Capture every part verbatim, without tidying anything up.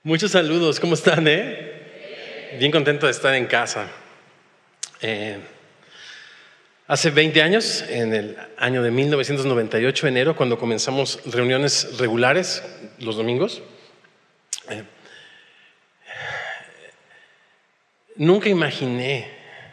Muchos saludos, ¿cómo están? Eh? Bien contento de estar en casa. Eh, hace veinte años, en el año de mil novecientos noventa y ocho, enero, cuando comenzamos reuniones regulares los domingos, eh, nunca imaginé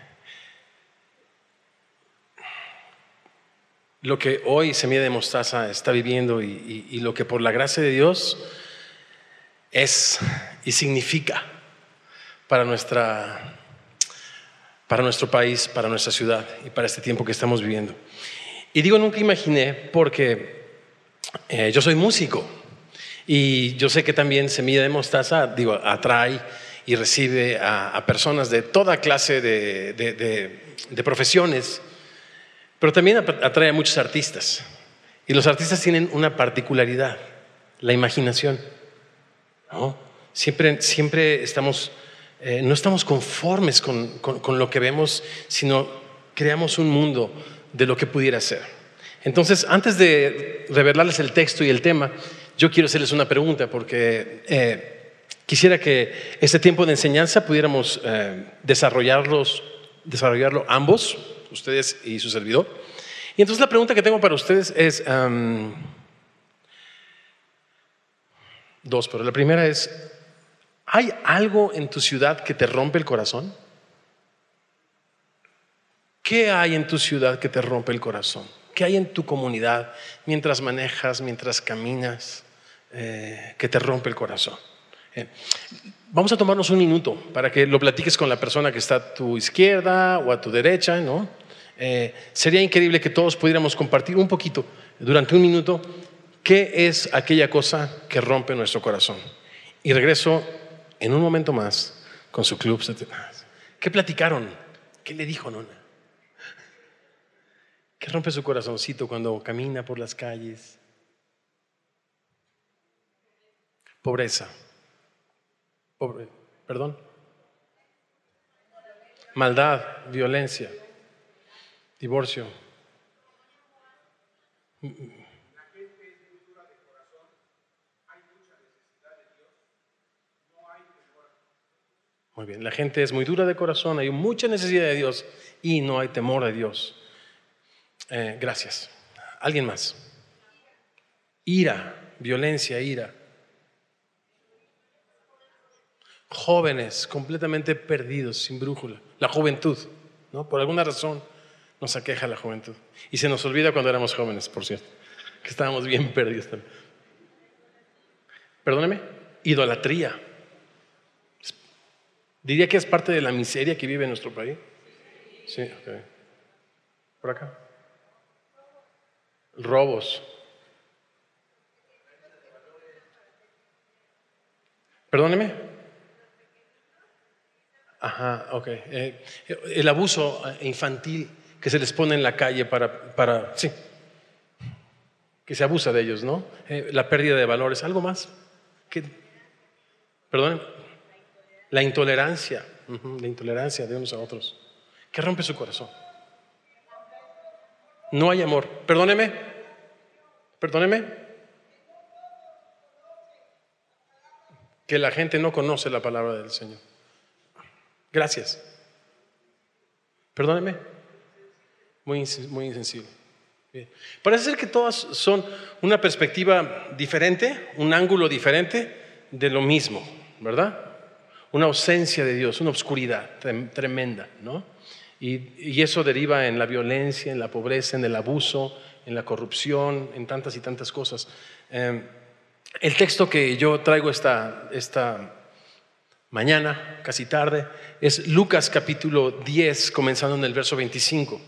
lo que hoy Semilla de Mostaza está viviendo y, y, y lo que por la gracia de Dios es y significa para nuestra, para nuestro país, para nuestra ciudad y para este tiempo que estamos viviendo. Y digo nunca imaginé porque eh, yo soy músico y yo sé que también Semilla de Mostaza digo, atrae y recibe a, a personas de toda clase de, de, de, de profesiones, pero también atrae a muchos artistas. Y los artistas tienen una particularidad, la imaginación. ¿No? Siempre, siempre estamos, eh, no estamos conformes con, con, con lo que vemos, sino creamos un mundo de lo que pudiera ser. Entonces, antes de revelarles el texto y el tema, yo quiero hacerles una pregunta, porque eh, quisiera que este tiempo de enseñanza pudiéramos eh, desarrollarlos, desarrollarlo ambos, ustedes y su servidor. Y entonces la pregunta que tengo para ustedes es... Um, Dos, pero la primera es, ¿hay algo en tu ciudad que te rompe el corazón? ¿Qué hay en tu ciudad que te rompe el corazón? ¿Qué hay en tu comunidad mientras manejas, mientras caminas, eh, que te rompe el corazón? Eh, vamos a tomarnos un minuto para que lo platiques con la persona que está a tu izquierda o a tu derecha, ¿no? Eh, sería increíble que todos pudiéramos compartir un poquito durante un minuto. ¿Qué es aquella cosa que rompe nuestro corazón? Y regreso en un momento más con su club. ¿Qué platicaron? ¿Qué le dijo Nona? ¿Qué rompe su corazoncito cuando camina por las calles? Pobreza. Pobre, ¿Perdón? Maldad, violencia, divorcio. Muy bien, la gente es muy dura de corazón, hay mucha necesidad de Dios y no hay temor a Dios. Eh, gracias. ¿Alguien más? Ira, violencia, ira. Jóvenes completamente perdidos, sin brújula. La juventud, ¿no? Por alguna razón nos aqueja la juventud. Y se nos olvida cuando éramos jóvenes, por cierto, que estábamos bien perdidos también. Perdóneme, idolatría. ¿Diría que es parte de la miseria que vive en nuestro país? Sí, ok. ¿Por acá? Robos. Perdóneme. Ajá, ok. Eh, el abuso infantil que se les pone en la calle para, para sí, que se abusa de ellos, ¿no? Eh, la pérdida de valores. ¿Algo más? ¿Qué? Perdóneme. La intolerancia, uh-huh, la intolerancia de unos a otros. ¿Qué rompe su corazón? No hay amor. Perdóneme, perdóneme. Que la gente no conoce la palabra del Señor. Gracias. Perdóneme. Muy, muy insensible. Bien. Parece ser que todas son una perspectiva diferente, un ángulo diferente de lo mismo, ¿verdad? Una ausencia de Dios, una oscuridad tremenda, ¿no? Y, y eso deriva en la violencia, en la pobreza, en el abuso, en la corrupción, en tantas y tantas cosas. Eh, el texto que yo traigo esta, esta mañana, casi tarde, es Lucas capítulo diez, comenzando en el verso veinticinco.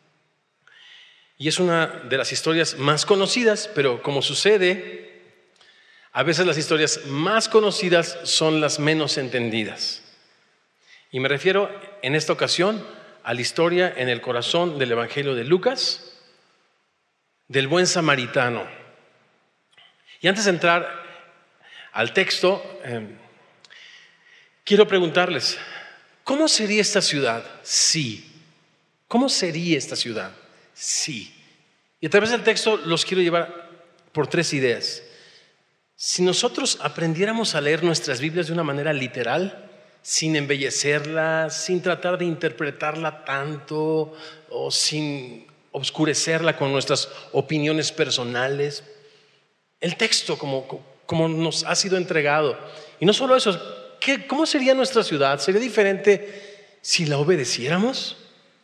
Y es una de las historias más conocidas, pero como sucede, a veces las historias más conocidas son las menos entendidas. Y me refiero en esta ocasión a la historia en el corazón del Evangelio de Lucas, del buen samaritano. Y antes de entrar al texto, eh, quiero preguntarles, ¿cómo sería esta ciudad si? ¿Cómo sería esta ciudad si? Y a través del texto los quiero llevar por tres ideas. Si nosotros aprendiéramos a leer nuestras Biblias de una manera literal, sin embellecerla, sin tratar de interpretarla tanto o sin obscurecerla con nuestras opiniones personales, el texto como, como nos ha sido entregado. Y no solo eso, ¿qué, ¿cómo sería nuestra ciudad? ¿Sería diferente si la obedeciéramos?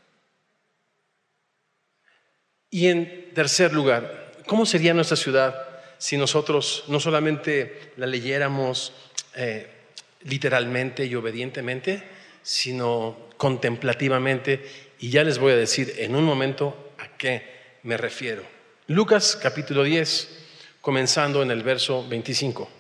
Y en tercer lugar, ¿cómo sería nuestra ciudad si nosotros no solamente la leyéramos eh, literalmente y obedientemente, sino contemplativamente? Y ya les voy a decir en un momento a qué me refiero. Lucas capítulo diez, comenzando en el verso veinticinco.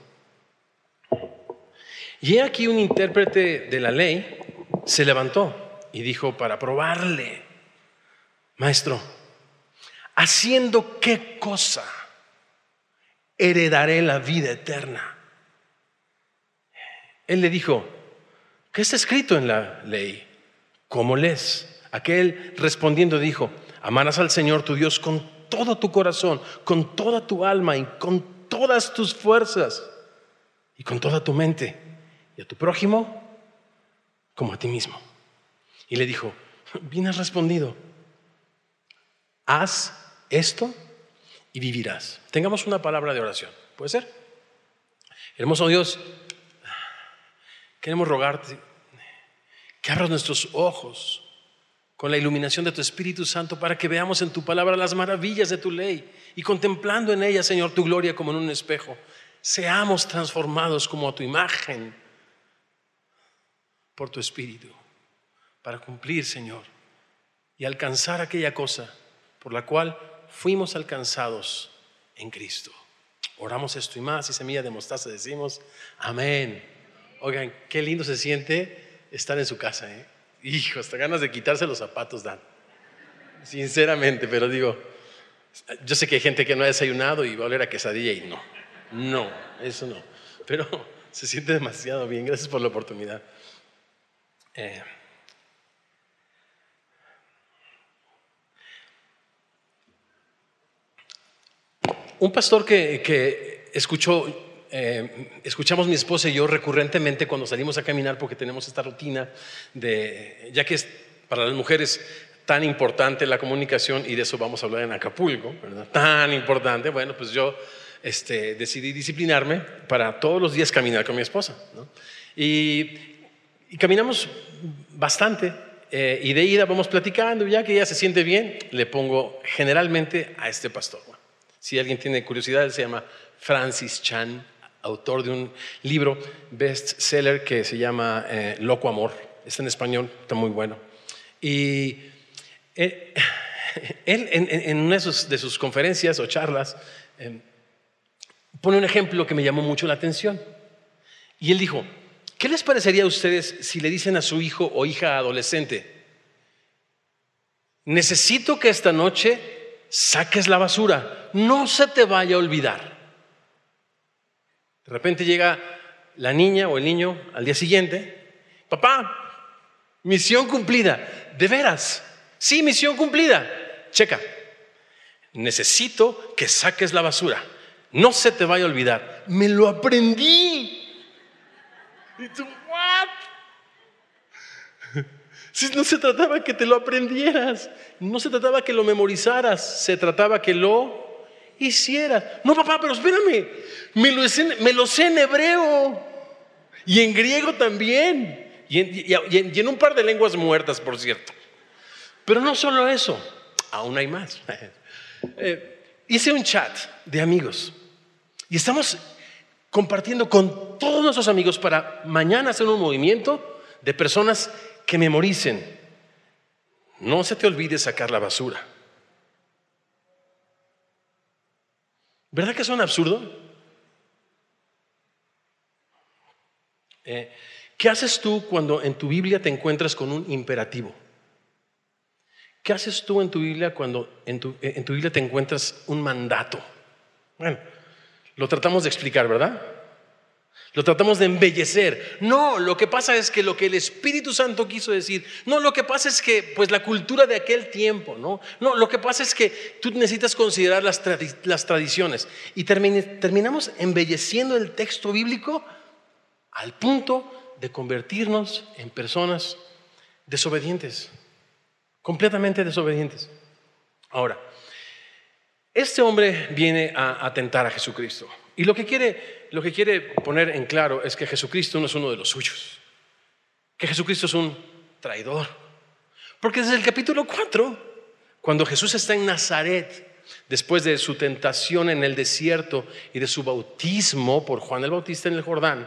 Y he aquí un intérprete de la ley se levantó y dijo para probarle: Maestro, ¿haciendo qué cosa heredaré la vida eterna? Él le dijo: ¿qué está escrito en la ley? ¿Cómo lees? Aquel respondiendo dijo: amarás al Señor tu Dios con todo tu corazón, con toda tu alma y con todas tus fuerzas y con toda tu mente, y a tu prójimo como a ti mismo. Y le dijo: bien has respondido, haz esto y vivirás. Tengamos una palabra de oración, ¿puede ser? Hermoso Dios, queremos rogarte que abras nuestros ojos con la iluminación de tu Espíritu Santo para que veamos en tu palabra las maravillas de tu ley y contemplando en ella, Señor, tu gloria como en un espejo, seamos transformados como a tu imagen por tu Espíritu para cumplir, Señor, y alcanzar aquella cosa por la cual fuimos alcanzados en Cristo. Oramos esto y más, y semilla de mostaza decimos amén. Oigan, qué lindo se siente estar en su casa, ¿eh? Hijo, hasta ganas de quitarse los zapatos dan. Sinceramente, pero digo, yo sé que hay gente que no ha desayunado y va a oler a quesadilla y no, no, eso no. Pero se siente demasiado bien. Gracias por la oportunidad. Eh, un pastor que, que escuchó Eh, escuchamos mi esposa y yo recurrentemente cuando salimos a caminar, porque tenemos esta rutina de, ya que es para las mujeres tan importante la comunicación, y de eso vamos a hablar en Acapulco, ¿verdad? Tan importante, bueno, pues yo este, decidí disciplinarme para todos los días caminar con mi esposa, ¿no? y, y caminamos bastante, eh, y de ida vamos platicando, ya que ella se siente bien, le pongo generalmente a este pastor. Bueno, si alguien tiene curiosidad, él se llama Francis Chan, autor de un libro bestseller que se llama eh, Loco Amor. Está en español, está muy bueno. Y él, él en, en una de sus, de sus conferencias o charlas eh, pone un ejemplo que me llamó mucho la atención. Y él dijo: ¿qué les parecería a ustedes si le dicen a su hijo o hija adolescente: necesito que esta noche saques la basura, no se te vaya a olvidar? De repente llega la niña o el niño al día siguiente: papá, misión cumplida. ¿De veras? Sí, misión cumplida. Checa, necesito que saques la basura, no se te vaya a olvidar. Me lo aprendí. Y tú, ¿what? Si no se trataba que te lo aprendieras, no se trataba que lo memorizaras, se trataba que lo hicieras. No, papá, pero espérame, me lo, sé, me lo sé en hebreo y en griego también, y en, y, en, y en un par de lenguas muertas, por cierto. Pero no solo eso, aún hay más. eh, hice un chat de amigos y estamos compartiendo con todos nuestros amigos para mañana hacer un movimiento de personas que memoricen: no se te olvide sacar la basura. ¿Verdad que es un absurdo? Eh, ¿Qué haces tú cuando en tu Biblia te encuentras con un imperativo? ¿Qué haces tú en tu Biblia cuando en tu, en tu Biblia te encuentras un mandato? Bueno, lo tratamos de explicar, ¿verdad? Lo tratamos de embellecer. No, lo que pasa es que lo que el Espíritu Santo quiso decir, no, lo que pasa es que pues la cultura de aquel tiempo, no, no, lo que pasa es que tú necesitas considerar las, tradi- las tradiciones. Y termin- terminamos embelleciendo el texto bíblico al punto de convertirnos en personas desobedientes, completamente desobedientes. Ahora, este hombre viene a atentar a Jesucristo. Y lo que quiere, lo que quiere poner en claro es que Jesucristo no es uno de los suyos, que Jesucristo es un traidor. Porque desde el capítulo cuatro, cuando Jesús está en Nazaret, después de su tentación en el desierto y de su bautismo por Juan el Bautista en el Jordán,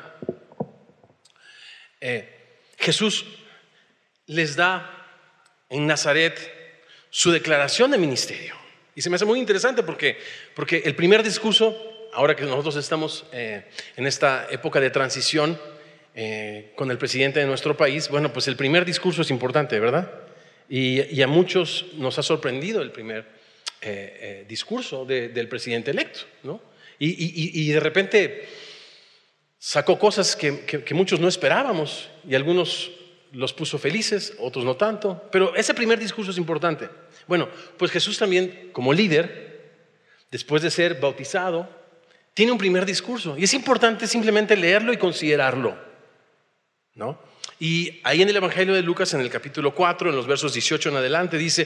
eh, Jesús les da en Nazaret su declaración de ministerio. Y se me hace muy interesante porque, porque el primer discurso, ahora que nosotros estamos eh, en esta época de transición eh, con el presidente de nuestro país, bueno, pues el primer discurso es importante, ¿verdad? Y, y a muchos nos ha sorprendido el primer eh, eh, discurso de, del presidente electo, ¿no? Y, y, y de repente sacó cosas que, que, que muchos no esperábamos y algunos los puso felices, otros no tanto, pero ese primer discurso es importante. Bueno, pues Jesús también, como líder, después de ser bautizado, tiene un primer discurso y es importante simplemente leerlo y considerarlo, ¿no? Y ahí en el Evangelio de Lucas, en el capítulo cuatro, en los versos dieciocho en adelante, dice: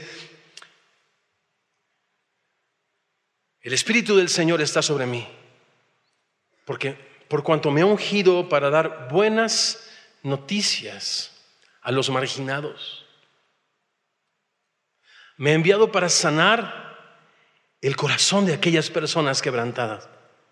el Espíritu del Señor está sobre mí, porque por cuanto me ha ungido para dar buenas noticias a los marginados, me ha enviado para sanar el corazón de aquellas personas quebrantadas.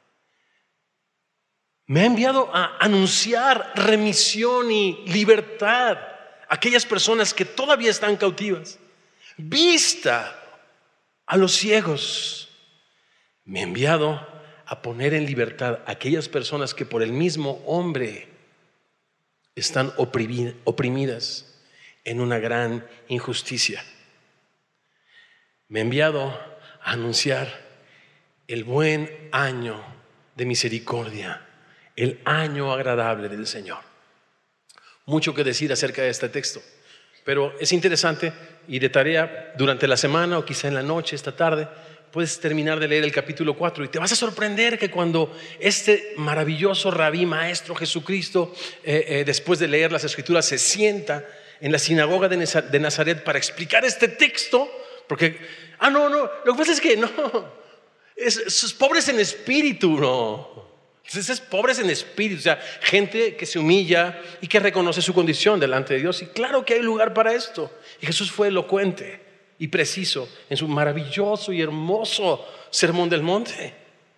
Me ha enviado a anunciar remisión y libertad a aquellas personas que todavía están cautivas. Vista a los ciegos. Me ha enviado a poner en libertad a aquellas personas que por el mismo hombre están oprimidas en una gran injusticia. Me ha enviado a anunciar el buen año de misericordia, el año agradable del Señor. Mucho que decir acerca de este texto, pero es interesante y de tarea durante la semana o quizá en la noche, esta tarde, puedes terminar de leer el capítulo cuatro y te vas a sorprender que cuando este maravilloso rabí maestro Jesucristo, eh, eh, después de leer las Escrituras, se sienta en la sinagoga de Nazaret para explicar este texto, porque, ah, no, no, lo que pasa es que no, es, es pobres en espíritu, no. Entonces es pobres en espíritu, o sea, gente que se humilla y que reconoce su condición delante de Dios. Y claro que hay lugar para esto. Y Jesús fue elocuente y preciso en su maravilloso y hermoso sermón del monte.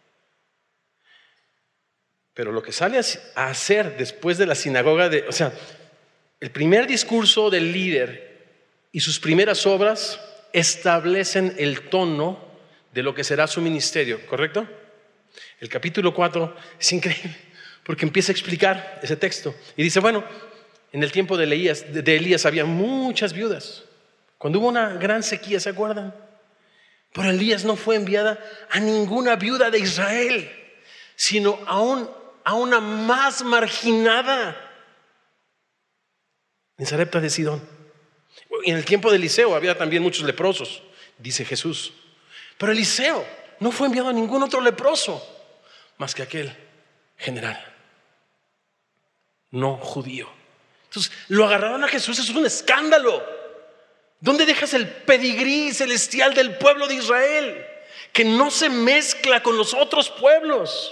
Pero lo que sale a hacer después de la sinagoga, de, o sea, el primer discurso del líder y sus primeras obras establecen el tono de lo que será su ministerio, ¿correcto? El capítulo cuatro es increíble porque empieza a explicar ese texto y dice, bueno, en el tiempo de Elías, de Elías había muchas viudas. Cuando hubo una gran sequía, ¿se acuerdan? Pero Elías no fue enviada a ninguna viuda de Israel, sino a, un, a una más marginada, en Sarepta de Sidón. Y en el tiempo de Eliseo había también muchos leprosos, dice Jesús. Pero Eliseo no fue enviado a ningún otro leproso más que aquel general, no judío. Entonces lo agarraron a Jesús, eso es un escándalo. ¿Dónde dejas el pedigrí celestial del pueblo de Israel, que no se mezcla con los otros pueblos?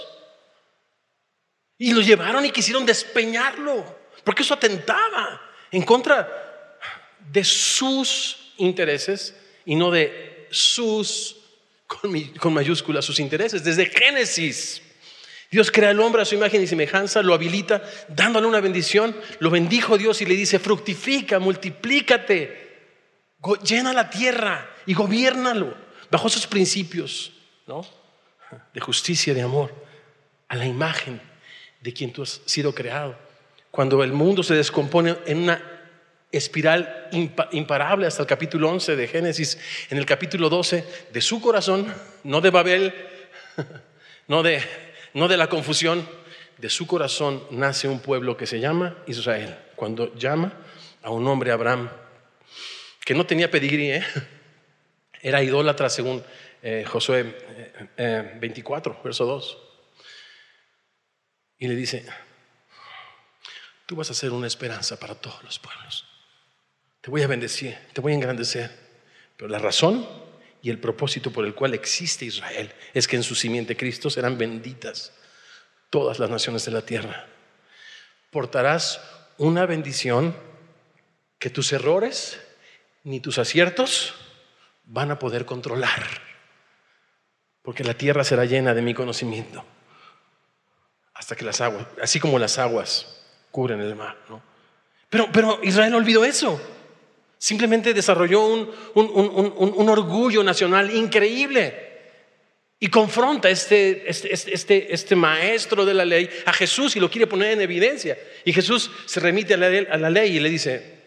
Y lo llevaron y quisieron despeñarlo, porque eso atentaba en contra de sus intereses y no de sus, con, mi, con mayúsculas, sus intereses. Desde Génesis, Dios crea al hombre a su imagen y semejanza, lo habilita dándole una bendición. Lo bendijo Dios y le dice: fructifica, multiplícate, llena la tierra y gobiérnalo bajo esos principios, ¿no?, de justicia y de amor, a la imagen de quien tú has sido creado. Cuando el mundo se descompone en una espiral imparable hasta el capítulo once de Génesis, en el capítulo doce, de su corazón, no de Babel, no de, no de la confusión, de su corazón nace un pueblo que se llama Israel. Cuando llama a un hombre, Abraham, que no tenía pedigrí, ¿eh? Era idólatra según eh, Josué eh, eh, veinticuatro, verso dos. Y le dice: tú vas a ser una esperanza para todos los pueblos. Te voy a bendecir, te voy a engrandecer. Pero la razón y el propósito por el cual existe Israel es que en su simiente Cristo serán benditas todas las naciones de la tierra. Portarás una bendición que tus errores ni tus aciertos van a poder controlar, porque la tierra será llena de mi conocimiento hasta que las aguas, así como las aguas cubren el mar, ¿no? Pero, pero Israel olvidó eso. Simplemente desarrolló un, un, un, un, un orgullo nacional increíble y confronta a este, este, este, este, este maestro de la ley, a Jesús, y lo quiere poner en evidencia. Y Jesús se remite a la, a la ley y le dice: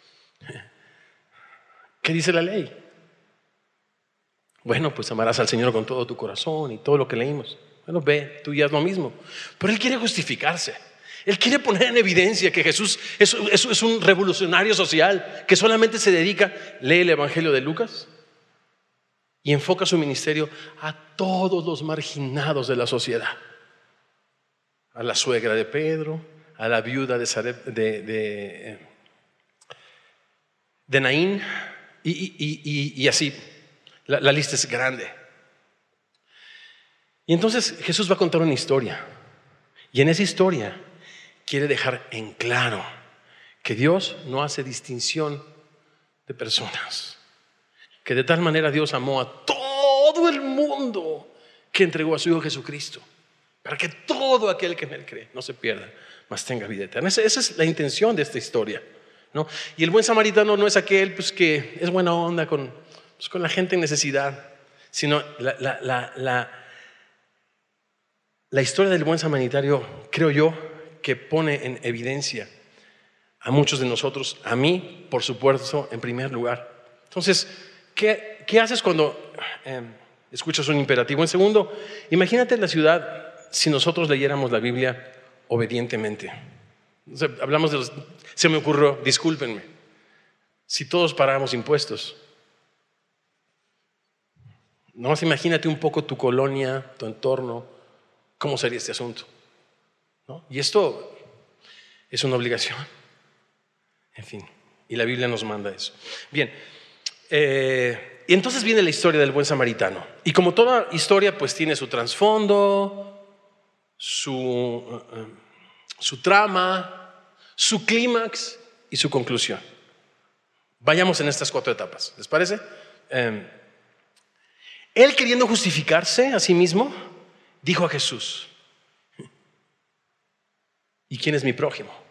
¿qué dice la ley? Bueno, pues amarás al Señor con todo tu corazón y todo lo que leímos. Bueno, ve, tú ya es lo mismo. Pero él quiere justificarse. Él quiere poner en evidencia que Jesús es, es, es un revolucionario social que solamente se dedica, lee el Evangelio de Lucas y enfoca su ministerio a todos los marginados de la sociedad. A la suegra de Pedro, a la viuda de, Sarep, de, de, de Naín y, y, y, y así. La, la lista es grande. Y entonces Jesús va a contar una historia. Y en esa historia quiere dejar en claro que Dios no hace distinción de personas. Que de tal manera Dios amó a todo el mundo que entregó a su Hijo Jesucristo, para que todo aquel que en Él cree no se pierda, mas tenga vida eterna. Esa, esa es la intención de esta historia, ¿no? Y el buen samaritano no es aquel pues, que es buena onda con, pues, con la gente en necesidad, sino la, la, la, la, la historia del buen samaritario, creo yo, que pone en evidencia a muchos de nosotros, a mí, por supuesto, en primer lugar. Entonces, ¿qué, qué haces cuando eh, escuchas un imperativo? En segundo, imagínate la ciudad si nosotros leyéramos la Biblia obedientemente. O sea, hablamos de los, se me ocurrió, discúlpenme, si todos pagáramos impuestos. Nomás imagínate un poco tu colonia, tu entorno, cómo sería este asunto, ¿no? Y esto es una obligación. En fin, y la Biblia nos manda eso. Bien, eh, y entonces viene la historia del buen samaritano. Y como toda historia, pues tiene su trasfondo, su, uh, su trama, su clímax y su conclusión. Vayamos en estas cuatro etapas, ¿les parece? Eh, él, queriendo justificarse a sí mismo, dijo a Jesús: ¿y quién es mi prójimo?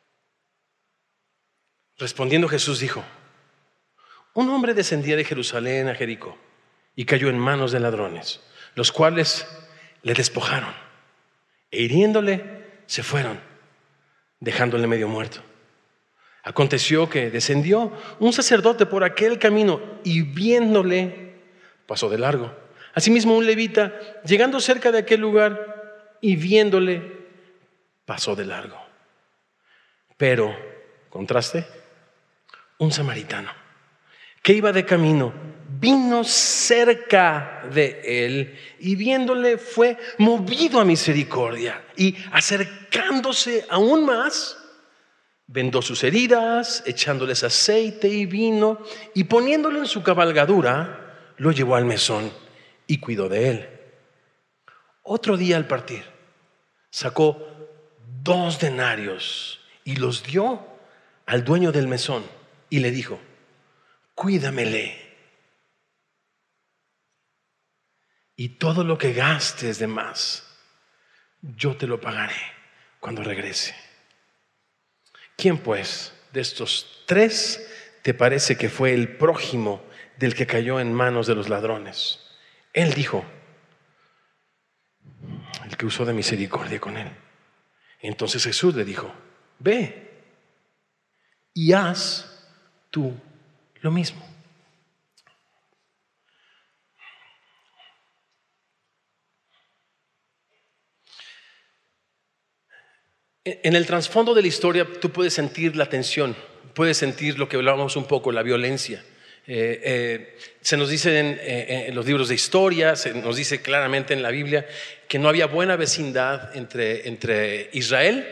Respondiendo Jesús dijo: un hombre descendía de Jerusalén a Jericó y cayó en manos de ladrones, los cuales le despojaron e hiriéndole se fueron, dejándole medio muerto. Aconteció que descendió un sacerdote por aquel camino y viéndole pasó de largo. Asimismo un levita, llegando cerca de aquel lugar y viéndole, pasó de largo. Pero, contraste, un samaritano que iba de camino vino cerca de él y viéndole fue movido a misericordia y acercándose aún más, vendó sus heridas, echándoles aceite y vino y poniéndolo en su cabalgadura, lo llevó al mesón y cuidó de él. Otro día al partir, sacó dos denarios y los dio al dueño del mesón y le dijo: cuídamele, y todo lo que gastes de más, yo te lo pagaré cuando regrese. ¿Quién pues de estos tres te parece que fue el prójimo del que cayó en manos de los ladrones? Él dijo: el que usó de misericordia con él. Entonces Jesús le dijo: ve y haz tú lo mismo. En el trasfondo de la historia tú puedes sentir la tensión, puedes sentir lo que hablábamos un poco, la violencia. Eh, eh, se nos dice en, eh, en los libros de historia, se nos dice claramente en la Biblia que no había buena vecindad entre, entre Israel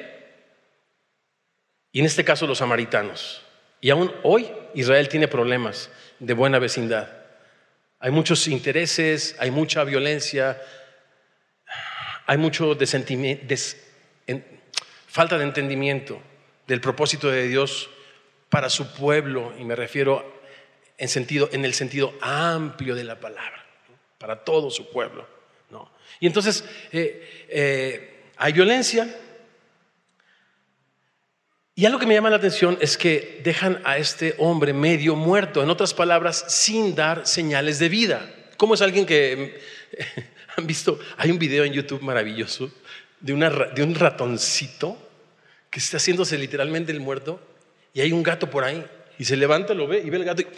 y en este caso los samaritanos. Y aún hoy Israel tiene problemas de buena vecindad. Hay muchos intereses, hay mucha violencia, hay mucho desentimiento, des, en, falta de entendimiento del propósito de Dios para su pueblo, y me refiero en, sentido, en el sentido amplio de la palabra, ¿no? Para todo su pueblo, ¿no? Y entonces eh, eh, hay violencia, y algo que me llama la atención es que dejan a este hombre medio muerto, en otras palabras, sin dar señales de vida. ¿Cómo es alguien que han visto? Hay un video en YouTube maravilloso de, una, de un ratoncito que está haciéndose literalmente el muerto, y hay un gato por ahí, y se levanta, lo ve, y ve el gato, y,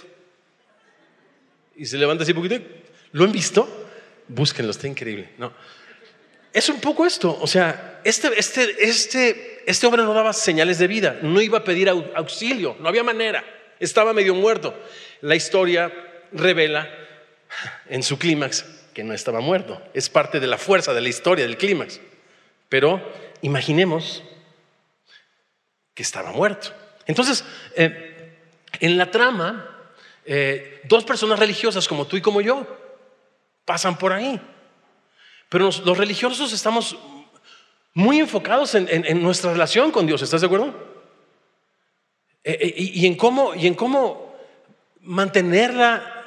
y se levanta así poquito. ¿Lo han visto? Búsquenlo, está increíble, ¿no? Es un poco esto, o sea, este, este, este, este hombre no daba señales de vida, no iba a pedir auxilio, no había manera, estaba medio muerto. La historia revela en su clímax que no estaba muerto, es parte de la fuerza de la historia, del clímax. Pero imaginemos que estaba muerto. Entonces, eh, en la trama, eh, dos personas religiosas como tú y como yo pasan por ahí. Pero los, los religiosos estamos muy enfocados en, en, en nuestra relación con Dios, ¿estás de acuerdo? Eh, eh, y, y, en cómo, y en cómo mantenerla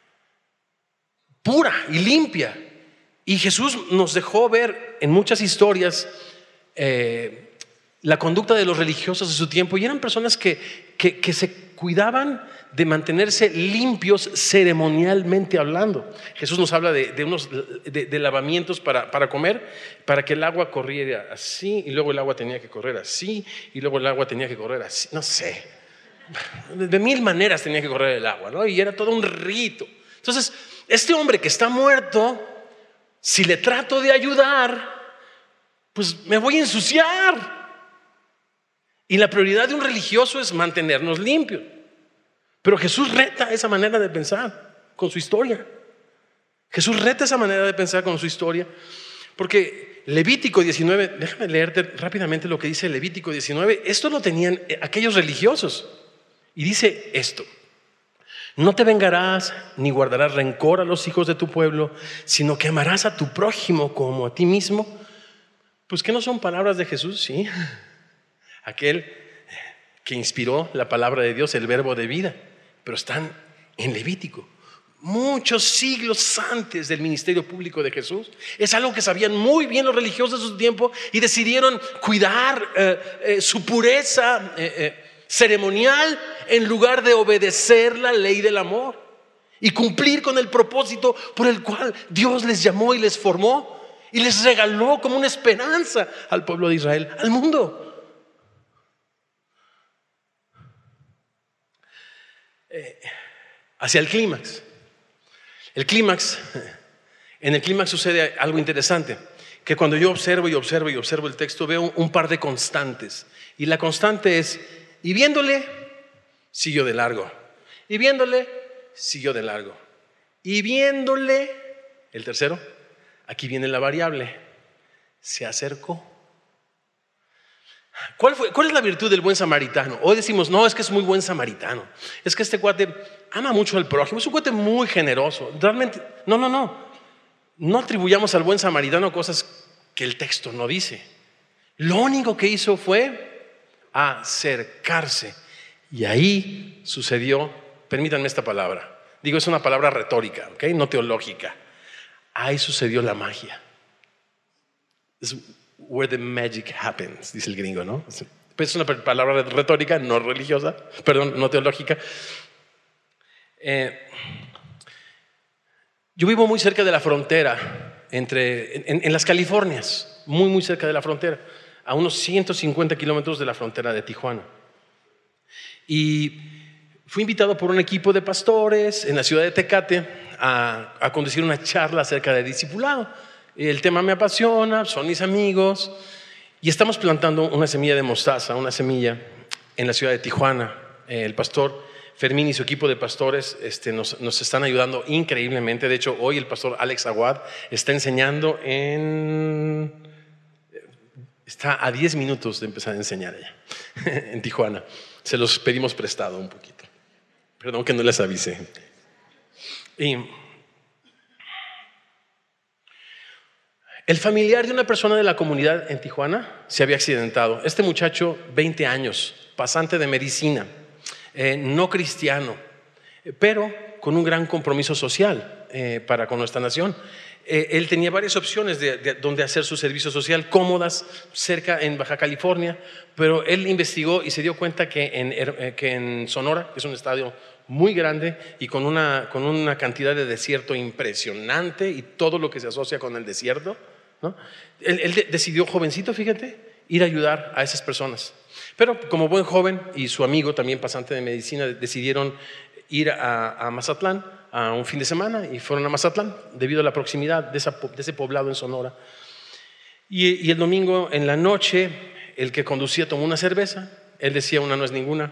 pura y limpia. Y Jesús nos dejó ver en muchas historias eh, la conducta de los religiosos de su tiempo, y eran personas que, que, que se cuidaban de mantenerse limpios ceremonialmente hablando. Jesús nos habla de, de unos de, de lavamientos para, para comer, para que el agua corriera así, y luego el agua tenía que correr así, y luego el agua tenía que correr así, no sé, de mil maneras tenía que correr el agua, ¿no? Y era todo un rito. Entonces, este hombre que está muerto, si le trato de ayudar, pues me voy a ensuciar. Y la prioridad de un religioso es mantenernos limpios. Pero Jesús reta esa manera de pensar con su historia. Jesús reta esa manera de pensar con su historia, porque Levítico diecinueve, déjame leerte rápidamente lo que dice Levítico diecinueve. Esto lo tenían aquellos religiosos, y dice esto: no te vengarás ni guardarás rencor a los hijos de tu pueblo, sino que amarás a tu prójimo como a ti mismo. Pues que no son palabras de Jesús, sí, aquel que inspiró la palabra de Dios, el verbo de vida, pero están en Levítico, muchos siglos antes del ministerio público de Jesús. Es algo que sabían muy bien los religiosos de su tiempo, y decidieron cuidar eh, eh, su pureza eh, eh, ceremonial en lugar de obedecer la ley del amor y cumplir con el propósito por el cual Dios les llamó y les formó y les regaló como una esperanza al pueblo de Israel, al mundo. Eh, hacia el clímax. El clímax, en el clímax sucede algo interesante, que cuando yo observo y observo y observo el texto, veo un, un par de constantes. Y la constante es: y viéndole, siguió de largo. Y viéndole, siguió de largo. Y viéndole, el tercero, aquí viene la variable, se acercó. ¿Cuál, fue, ¿Cuál es la virtud del buen samaritano? Hoy decimos, no, es que es muy buen samaritano, es que este cuate ama mucho al prójimo, es un cuate muy generoso. Realmente, no, no, no. No atribuyamos al buen samaritano cosas que el texto no dice. Lo único que hizo fue acercarse. Y ahí sucedió, permítanme esta palabra, digo, es una palabra retórica, ¿okay? No teológica. Ahí sucedió la magia. Es where the magic happens, dice el gringo, ¿no? Pues es una palabra retórica, no religiosa, perdón, no teológica. Eh, yo vivo muy cerca de la frontera, entre, en, en las Californias, muy, muy cerca de la frontera, a unos ciento cincuenta kilómetros de la frontera de Tijuana. Y fui invitado por un equipo de pastores en la ciudad de Tecate a, a conducir una charla acerca de discipulado. El tema me apasiona, son mis amigos, Y estamos plantando una semilla de mostaza, una semilla en la ciudad de Tijuana. Eh, el pastor Fermín y su equipo de pastores este, nos, nos están ayudando increíblemente. De hecho, hoy el pastor Alex Aguad está enseñando en... Está a diez minutos de empezar a enseñar allá, en Tijuana. Se los pedimos prestado un poquito. Perdón que no les avisé. Y el familiar de una persona de la comunidad en Tijuana se había accidentado. Este muchacho, veinte años, pasante de medicina, eh, no cristiano, pero con un gran compromiso social eh, para con nuestra nación. Eh, él tenía varias opciones de, de donde hacer su servicio social, cómodas, cerca en Baja California, pero él investigó y se dio cuenta que en, eh, que en Sonora, que es un estadio muy grande y con una, con una cantidad de desierto impresionante y todo lo que se asocia con el desierto, ¿no? Él, él de, decidió, jovencito, fíjate, ir a ayudar a esas personas. Pero como buen joven y su amigo también pasante de medicina decidieron ir a, a Mazatlán a un fin de semana y fueron a Mazatlán debido a la proximidad de, esa, de ese poblado en Sonora. Y, y el domingo en la noche el que conducía tomó una cerveza. Él decía: una no es ninguna.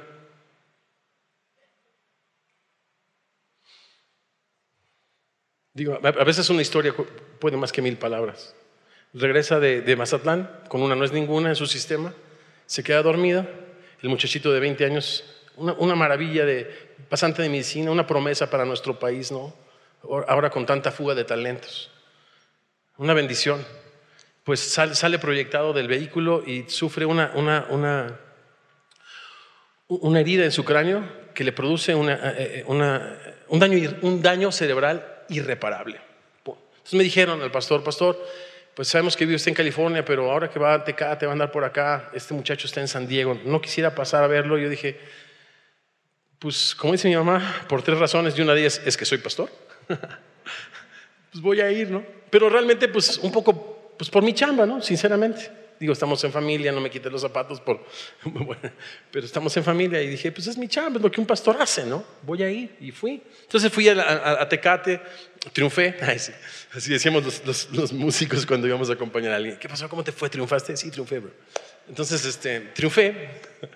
Digo, a veces una historia puede más que mil palabras. Regresa de, de Mazatlán con una no es ninguna en su sistema, se queda dormida. El muchachito de veinte años, una, una maravilla de pasante de medicina, una promesa para nuestro país, ¿no? Ahora con tanta fuga de talentos, una bendición. Pues sale, sale proyectado del vehículo y sufre una, una, una, una herida en su cráneo que le produce una, una, un, daño, un daño cerebral irreparable. Entonces me dijeron al pastor: pastor, pues sabemos que vive usted en California, pero ahora que va a Tecate, va a andar por acá, este muchacho está en San Diego, no quisiera pasar a verlo. Yo dije, pues como dice mi mamá, por tres razones, y una de ellas es que soy pastor. Pues voy a ir, ¿no? Pero realmente pues un poco pues por mi chamba, ¿no? Sinceramente. Digo, estamos en familia, no me quité los zapatos por... Bueno, pero estamos en familia y dije, pues es mi chamba, es lo que un pastor hace, ¿no? Voy a ir, y fui. Entonces fui a, a, a Tecate, triunfé. Ay, sí. Así decíamos los, los, los músicos cuando íbamos a acompañar a alguien. ¿Qué pasó? ¿Cómo te fue? ¿Triunfaste? Sí, triunfé, bro. Entonces, este, triunfé.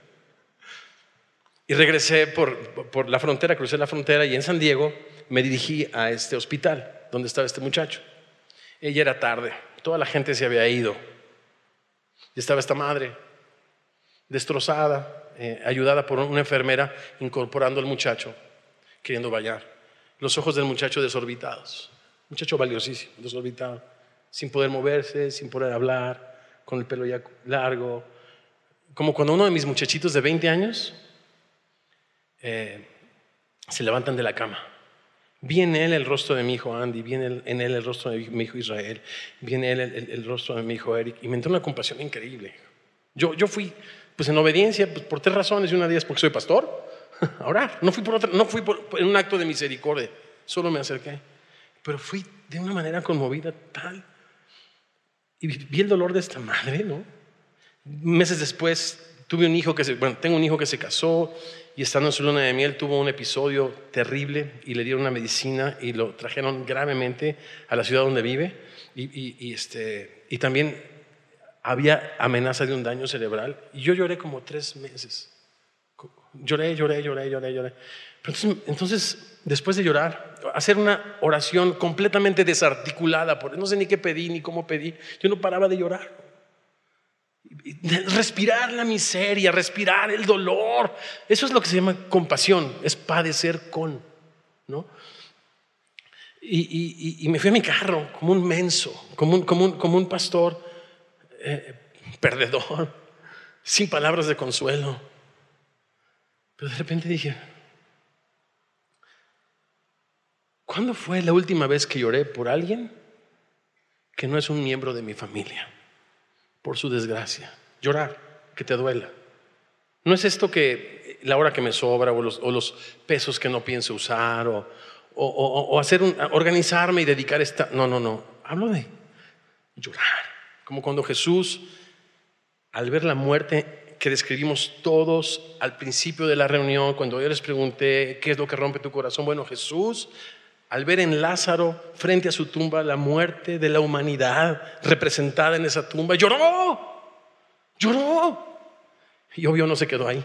Y regresé por, por la frontera, crucé la frontera y en San Diego me dirigí a este hospital donde estaba este muchacho. Ella era tarde, toda la gente se había ido. Y estaba esta madre, destrozada, eh, ayudada por una enfermera, incorporando al muchacho, queriendo bañar. Los ojos del muchacho desorbitados, muchacho valiosísimo, desorbitado, sin poder moverse, sin poder hablar, con el pelo ya largo. Como cuando uno de mis muchachitos de veinte años eh, se levantan de la cama. Vi en él el rostro de mi hijo Andy, vi en él, en él el rostro de mi hijo Israel, vi en él el, el, el rostro de mi hijo Eric, y me entró una compasión increíble. Yo, yo fui pues en obediencia pues, por tres razones, y una de ellas porque soy pastor, a orar. No fui por otra, no fui por, por, en un acto de misericordia, solo me acerqué, pero fui de una manera conmovida tal, y vi el dolor de esta madre, ¿no? Meses después tuve un hijo que se, bueno, tengo un hijo que se casó. Y estando en su luna de miel tuvo un episodio terrible y le dieron una medicina y lo trajeron gravemente a la ciudad donde vive. Y, y, y, este, y también había amenaza de un daño cerebral. Y yo lloré como tres meses. Lloré, lloré, lloré, lloré, lloré. Pero entonces, entonces, después de llorar, hacer una oración completamente desarticulada, porque no sé ni qué pedí ni cómo pedí, yo no paraba de llorar. Respirar la miseria, respirar el dolor. Eso es lo que se llama compasión, es padecer con, ¿no? Y, y, y me fui a mi carro como un menso, como un, como un, como un pastor eh, perdedor, sin palabras de consuelo. Pero de repente dije, ¿cuándo fue la última vez que lloré por alguien que no es un miembro de mi familia? Por su desgracia. Llorar, que te duela. No es esto que la hora que me sobra o los, o los pesos que no pienso usar o, o, o, o hacer un, organizarme y dedicar esta... No, no, no. Hablo de llorar. Como cuando Jesús, al ver la muerte que describimos todos al principio de la reunión, cuando yo les pregunté qué es lo que rompe tu corazón. Bueno, Jesús, al ver en Lázaro frente a su tumba la muerte de la humanidad representada en esa tumba, lloró. Lloró. Y obvio no se quedó ahí.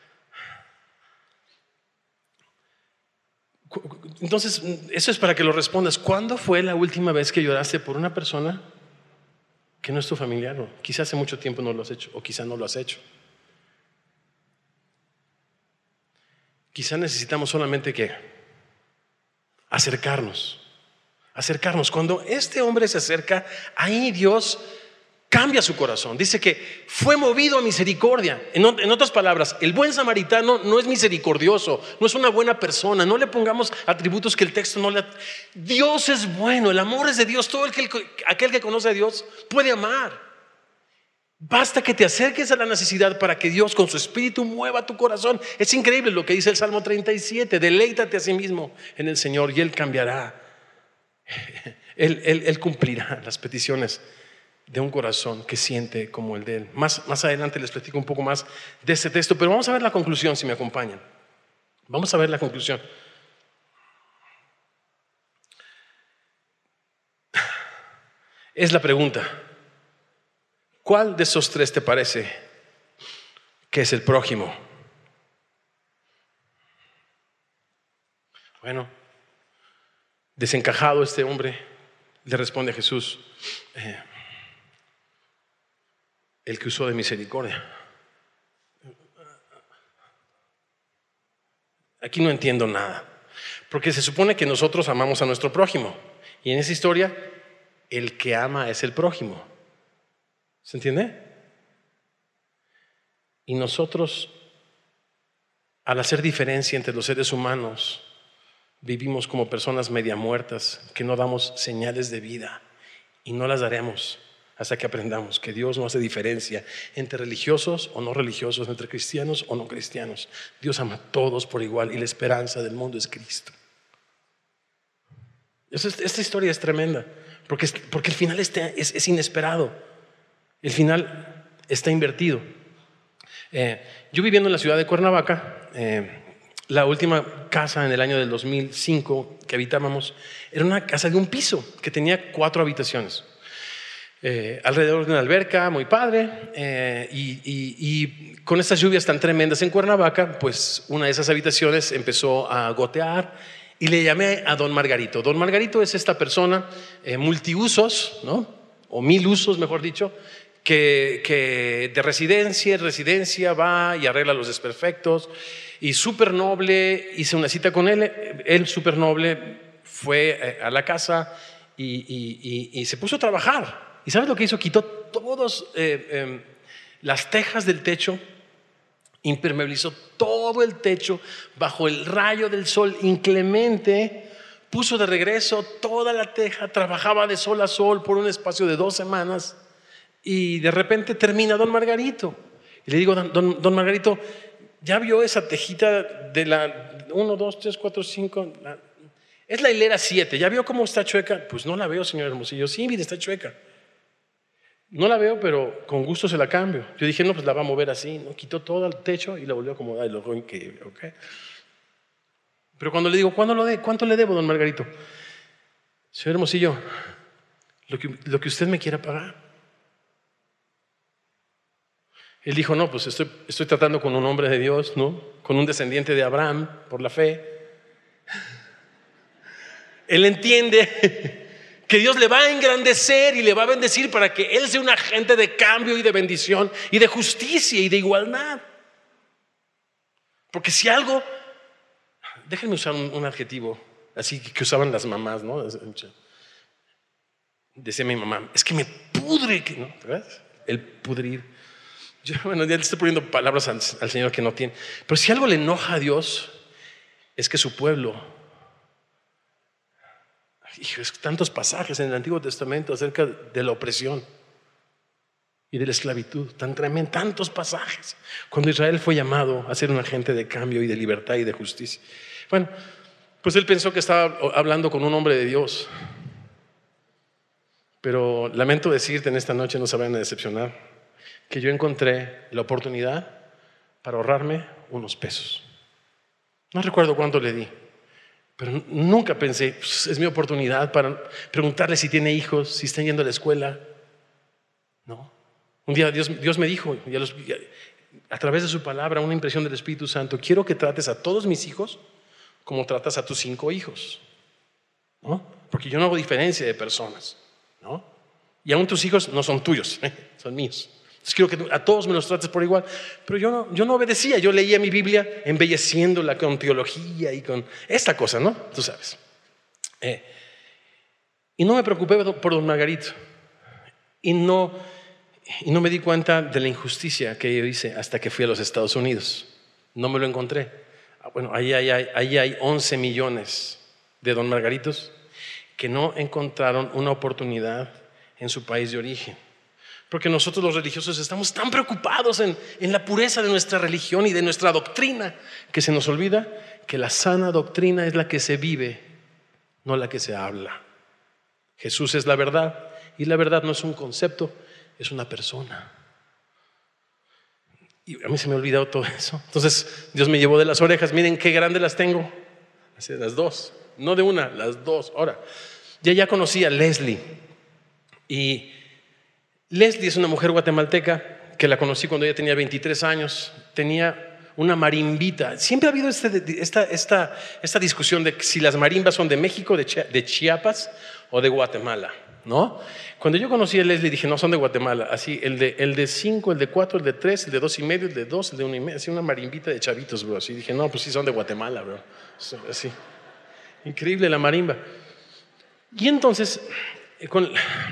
Entonces, eso es para que lo respondas. ¿Cuándo fue la última vez que lloraste por una persona que no es tu familiar? O quizás hace mucho tiempo no lo has hecho, o quizás no lo has hecho. Quizás necesitamos solamente que acercarnos, acercarnos. Cuando este hombre se acerca, ahí Dios cambia su corazón. Dice que fue movido a misericordia. En, en otras palabras, el buen samaritano no es misericordioso, no es una buena persona. No le pongamos atributos que el texto no le... Dios es bueno, el amor es de Dios. Todo el que, aquel que conoce a Dios puede amar. Basta que te acerques a la necesidad para que Dios con su espíritu mueva tu corazón. Es increíble lo que dice el Salmo treinta y siete. Deleítate a sí mismo en el Señor y Él cambiará. Él, él, él cumplirá las peticiones de un corazón que siente como el de Él. Más, más adelante les platico un poco más de este texto, pero vamos a ver la conclusión si me acompañan. Vamos a ver la conclusión. Es la pregunta: ¿cuál de esos tres te parece que es el prójimo? Bueno, desencajado este hombre, le responde a Jesús, eh, el que usó de misericordia. Aquí no entiendo nada, porque se supone que nosotros amamos a nuestro prójimo, y en esa historia el que ama es el prójimo. ¿Se entiende? Y nosotros, al hacer diferencia entre los seres humanos, vivimos como personas media muertas, que no damos señales de vida, y no las daremos hasta que aprendamos que Dios no hace diferencia entre religiosos o no religiosos, entre cristianos o no cristianos. Dios ama a todos por igual, y la esperanza del mundo es Cristo. Esta historia es tremenda, porque, porque el final es, es, es inesperado. El final está invertido. Eh, yo viviendo en la ciudad de Cuernavaca, eh, la última casa en el año del dos mil cinco que habitábamos era una casa de un piso que tenía cuatro habitaciones. Eh, alrededor de una alberca muy padre, eh, y, y, y con estas lluvias tan tremendas en Cuernavaca, pues una de esas habitaciones empezó a gotear y le llamé a don Margarito. Don Margarito es esta persona eh, multiusos, ¿no? O mil usos, mejor dicho, que, que de residencia en residencia va y arregla los desperfectos, y súper noble. Hice una cita con él, él súper noble fue a la casa y, y, y, y se puso a trabajar. ¿Y sabes lo que hizo? Quitó todas eh, eh, las tejas del techo, impermeabilizó todo el techo bajo el rayo del sol inclemente, puso de regreso toda la teja, trabajaba de sol a sol por un espacio de dos semanas, y de repente termina don Margarito. Y le digo, don, don, don Margarito, ¿ya vio esa tejita de la uno, dos, tres, cuatro, cinco? La, es la hilera siete, ¿ya vio cómo está chueca? Pues no la veo, señor Hermosillo. Sí, mire, está chueca. No la veo, pero con gusto se la cambio. Yo dije, no, pues la va a mover así, ¿no? Quitó todo el techo y la volvió a acomodar, y lo dejó increíble, ¿ok? Pero cuando le digo, ¿cuándo lo de, ¿cuánto le debo, don Margarito? Señor Hermosillo, lo que, lo que usted me quiera pagar. Él dijo, no, pues estoy, estoy tratando con un hombre de Dios, ¿no? Con un descendiente de Abraham, por la fe. Él entiende que Dios le va a engrandecer y le va a bendecir para que Él sea un agente de cambio y de bendición y de justicia y de igualdad. Porque si algo, déjenme usar un, un adjetivo así que usaban las mamás, ¿no? Decía mi mamá, es que me pudre, ¿no? ¿Verdad? El pudrir. Yo, bueno, ya le estoy poniendo palabras al, al Señor que no tiene. Pero si algo le enoja a Dios, es que su pueblo, hijos, tantos pasajes en el Antiguo Testamento acerca de la opresión y de la esclavitud, tan tremendo, tantos pasajes, cuando Israel fue llamado a ser un agente de cambio y de libertad y de justicia. Bueno, pues él pensó que estaba hablando con un hombre de Dios, pero lamento decirte en esta noche, no se vayan a decepcionar, que yo encontré la oportunidad para ahorrarme unos pesos. No recuerdo cuánto le di, pero nunca pensé, pues, es mi oportunidad para preguntarle si tiene hijos, si están yendo a la escuela. No, Un día Dios, Dios me dijo, y a, los, y a, a través de su palabra, una impresión del Espíritu Santo, quiero que trates a todos mis hijos como tratas a tus cinco hijos, ¿no? Porque yo no hago diferencia de personas, ¿no? Y aún tus hijos no son tuyos, son míos. Entonces quiero que a todos me los trates por igual. Pero yo no, yo no obedecía, yo leía mi Biblia embelleciéndola con teología y con esta cosa, ¿no? Tú sabes. Eh, y no me preocupé por don Margarito. Y no, y no me di cuenta de la injusticia que yo hice hasta que fui a los Estados Unidos. No me lo encontré. Bueno, ahí hay, ahí hay once millones de don Margaritos que no encontraron una oportunidad en su país de origen. Porque nosotros los religiosos estamos tan preocupados en, en la pureza de nuestra religión y de nuestra doctrina que se nos olvida que la sana doctrina es la que se vive, no la que se habla. Jesús es la verdad y la verdad no es un concepto, es una persona. Y a mí se me ha olvidado todo eso. Entonces Dios me llevó de las orejas. Miren qué grandes las tengo. Así, las dos, no de una, las dos. Ahora, ya ya conocí a Leslie. Y Leslie es una mujer guatemalteca que la conocí cuando ella tenía veintitrés años. Tenía una marimbita. Siempre ha habido este, esta, esta, esta discusión de si las marimbas son de México, de, Chi- de Chiapas o de Guatemala, ¿no? Cuando yo conocí a Leslie dije, no, son de Guatemala. Así, el de, el de cinco, el de cuatro, el de tres, el de dos y medio, el de dos, el de uno y medio. Así una marimbita de chavitos, bro. Así dije, no, pues sí son de Guatemala, bro. Así. Increíble la marimba. Y entonces, con,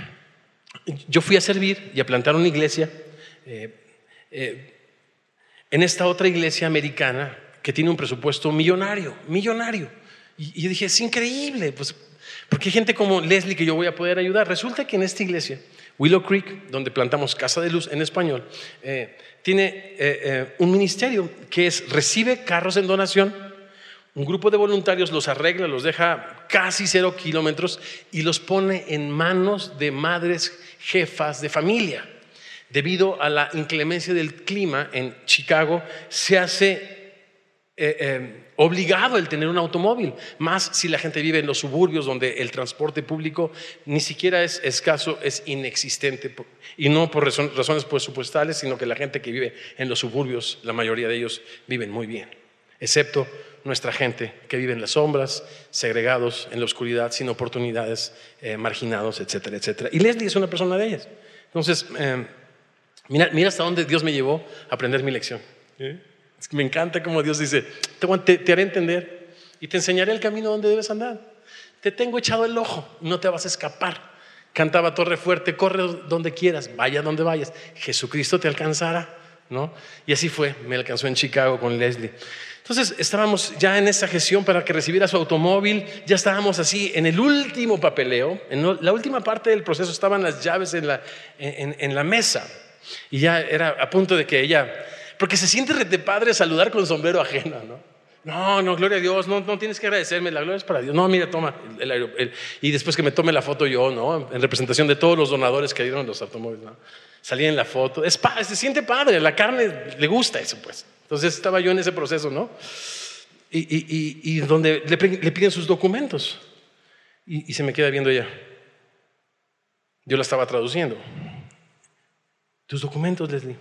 yo fui a servir y a plantar una iglesia eh, eh, en esta otra iglesia americana que tiene un presupuesto millonario, millonario. Y, y yo dije, es increíble, pues, porque hay gente como Leslie que yo voy a poder ayudar. Resulta que en esta iglesia, Willow Creek, donde plantamos Casa de Luz en español, eh, tiene eh, eh, un ministerio que es, recibe carros en donación, un grupo de voluntarios los arregla, los deja casi cero kilómetros y los pone en manos de madres jefas de familia. Debido a la inclemencia del clima en Chicago, se hace Eh, eh, obligado el tener un automóvil, más si la gente vive en los suburbios donde el transporte público ni siquiera es escaso, es inexistente, y no por razón, razones presupuestales, sino que la gente que vive en los suburbios, la mayoría de ellos viven muy bien, excepto nuestra gente que vive en las sombras, segregados en la oscuridad, sin oportunidades, eh, marginados, etcétera, etcétera. Y Leslie es una persona de ellas. Entonces, eh, mira, mira hasta dónde Dios me llevó a aprender mi lección. ¿Eh? Es que me encanta como Dios dice, te, te haré entender y te enseñaré el camino donde debes andar. Te tengo echado el ojo, no te vas a escapar. Cantaba Torre Fuerte, corre donde quieras, vaya donde vayas, Jesucristo te alcanzará, ¿no? Y así fue, me alcanzó en Chicago con Leslie. Entonces estábamos ya en esa gestión para que recibiera su automóvil, ya estábamos así en el último papeleo, en la última parte del proceso estaban las llaves en la, en, en la mesa y ya era a punto de que ella... Porque se siente de padre saludar con sombrero ajeno, ¿no? No, no, gloria a Dios, no, no tienes que agradecerme, la gloria es para Dios. No, mira, toma. El, el, el, y después que me tome la foto yo, ¿no? En representación de todos los donadores que dieron los automóviles, ¿no? Salí en la foto. Es, se siente padre, la carne le gusta eso, pues. Entonces estaba yo en ese proceso, ¿no? Y, y, y, y donde le, le piden sus documentos. Y, y se me queda viendo ella. Yo la estaba traduciendo. Tus documentos, Leslie.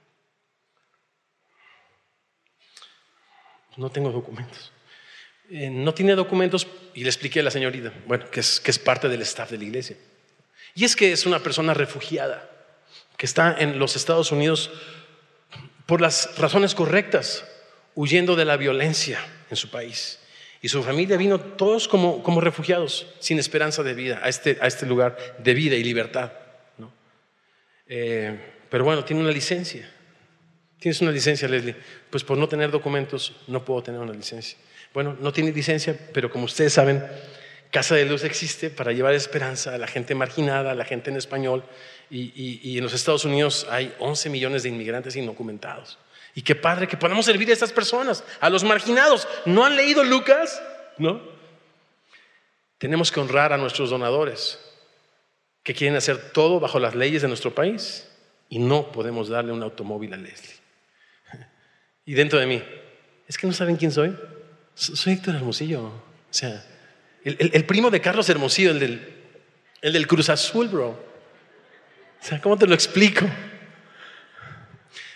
No tengo documentos. Eh, no tiene documentos y le expliqué a la señorita, bueno, que es, que es parte del staff de la iglesia. Y es que es una persona refugiada que está en los Estados Unidos por las razones correctas, huyendo de la violencia en su país. Y su familia vino todos como, como refugiados, sin esperanza de vida, a este, a este lugar de vida y libertad, ¿no? Eh, pero bueno, tiene una licencia. ¿Tienes una licencia, Leslie? Pues por no tener documentos no puedo tener una licencia. Bueno, no tiene licencia, pero como ustedes saben, Casa de Luz existe para llevar esperanza a la gente marginada, a la gente en español, y, y, y en los Estados Unidos hay once millones de inmigrantes indocumentados. Y qué padre que podamos servir a estas personas, a los marginados. ¿No han leído Lucas? ¿No? Tenemos que honrar a nuestros donadores que quieren hacer todo bajo las leyes de nuestro país, y no podemos darle un automóvil a Leslie. Y dentro de mí, es que no saben quién soy. Soy Héctor Hermosillo. O sea, el, el, el primo de Carlos Hermosillo, el del, el del Cruz Azul, bro. O sea, ¿cómo te lo explico?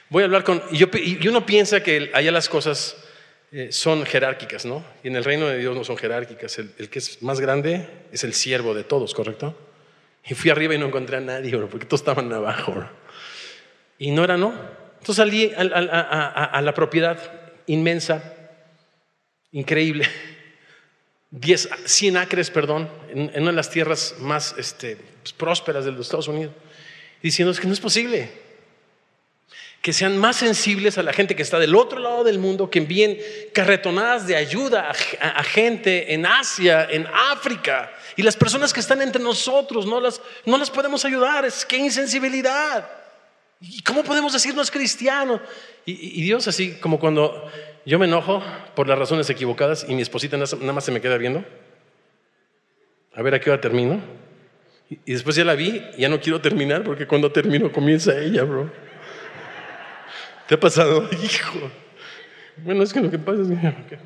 Voy a hablar con... Y, yo, y uno piensa que allá las cosas eh, son jerárquicas, ¿no? Y en el reino de Dios no son jerárquicas. El, el que es más grande es el siervo de todos, ¿correcto? Y fui arriba y no encontré a nadie, bro, porque todos estaban abajo, bro. Y no era, ¿no? Entonces salí a, a, a, a la propiedad inmensa, increíble, diez, cien acres, perdón, en, en una de las tierras más este, pues, prósperas de los Estados Unidos, diciendo, es que no es posible que sean más sensibles a la gente que está del otro lado del mundo, que envíen carretonadas de ayuda a, a, a gente en Asia, en África, y las personas que están entre nosotros no las, no las podemos ayudar. Es que insensibilidad. ¿Y cómo podemos decirnos cristianos? Y, y Dios, así como cuando yo me enojo por las razones equivocadas y mi esposita nada más se me queda viendo, a ver a qué hora termino, y, y después ya la vi y ya no quiero terminar porque cuando termino comienza ella, bro. ¿Te ha pasado? Hijo. Bueno, es que lo que pasa es que...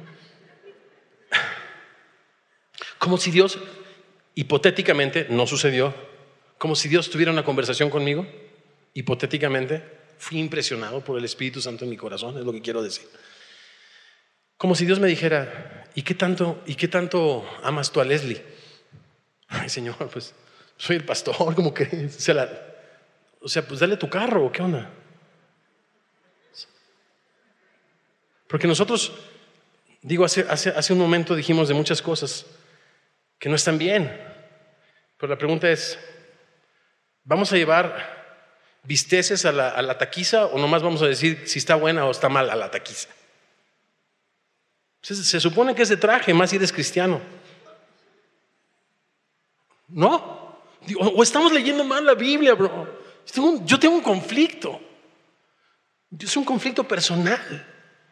Como si Dios, hipotéticamente, no sucedió, como si Dios tuviera una conversación conmigo, hipotéticamente, fui impresionado por el Espíritu Santo en mi corazón, es lo que quiero decir. Como si Dios me dijera, ¿y qué tanto, y qué tanto amas tú a Leslie? Ay, Señor, pues soy el pastor, ¿cómo crees? O sea, la, o sea, pues dale tu carro, ¿qué onda? Porque nosotros, digo, hace, hace, hace un momento dijimos de muchas cosas que no están bien. Pero la pregunta es, ¿vamos a llevar bisteces a la, a la taquiza o nomás vamos a decir si está buena o está mal a la taquiza? Se, se supone que es de traje, más si eres cristiano. ¿No? Digo, o estamos leyendo mal la Biblia, bro. Yo tengo un, yo tengo un conflicto. Es un conflicto personal.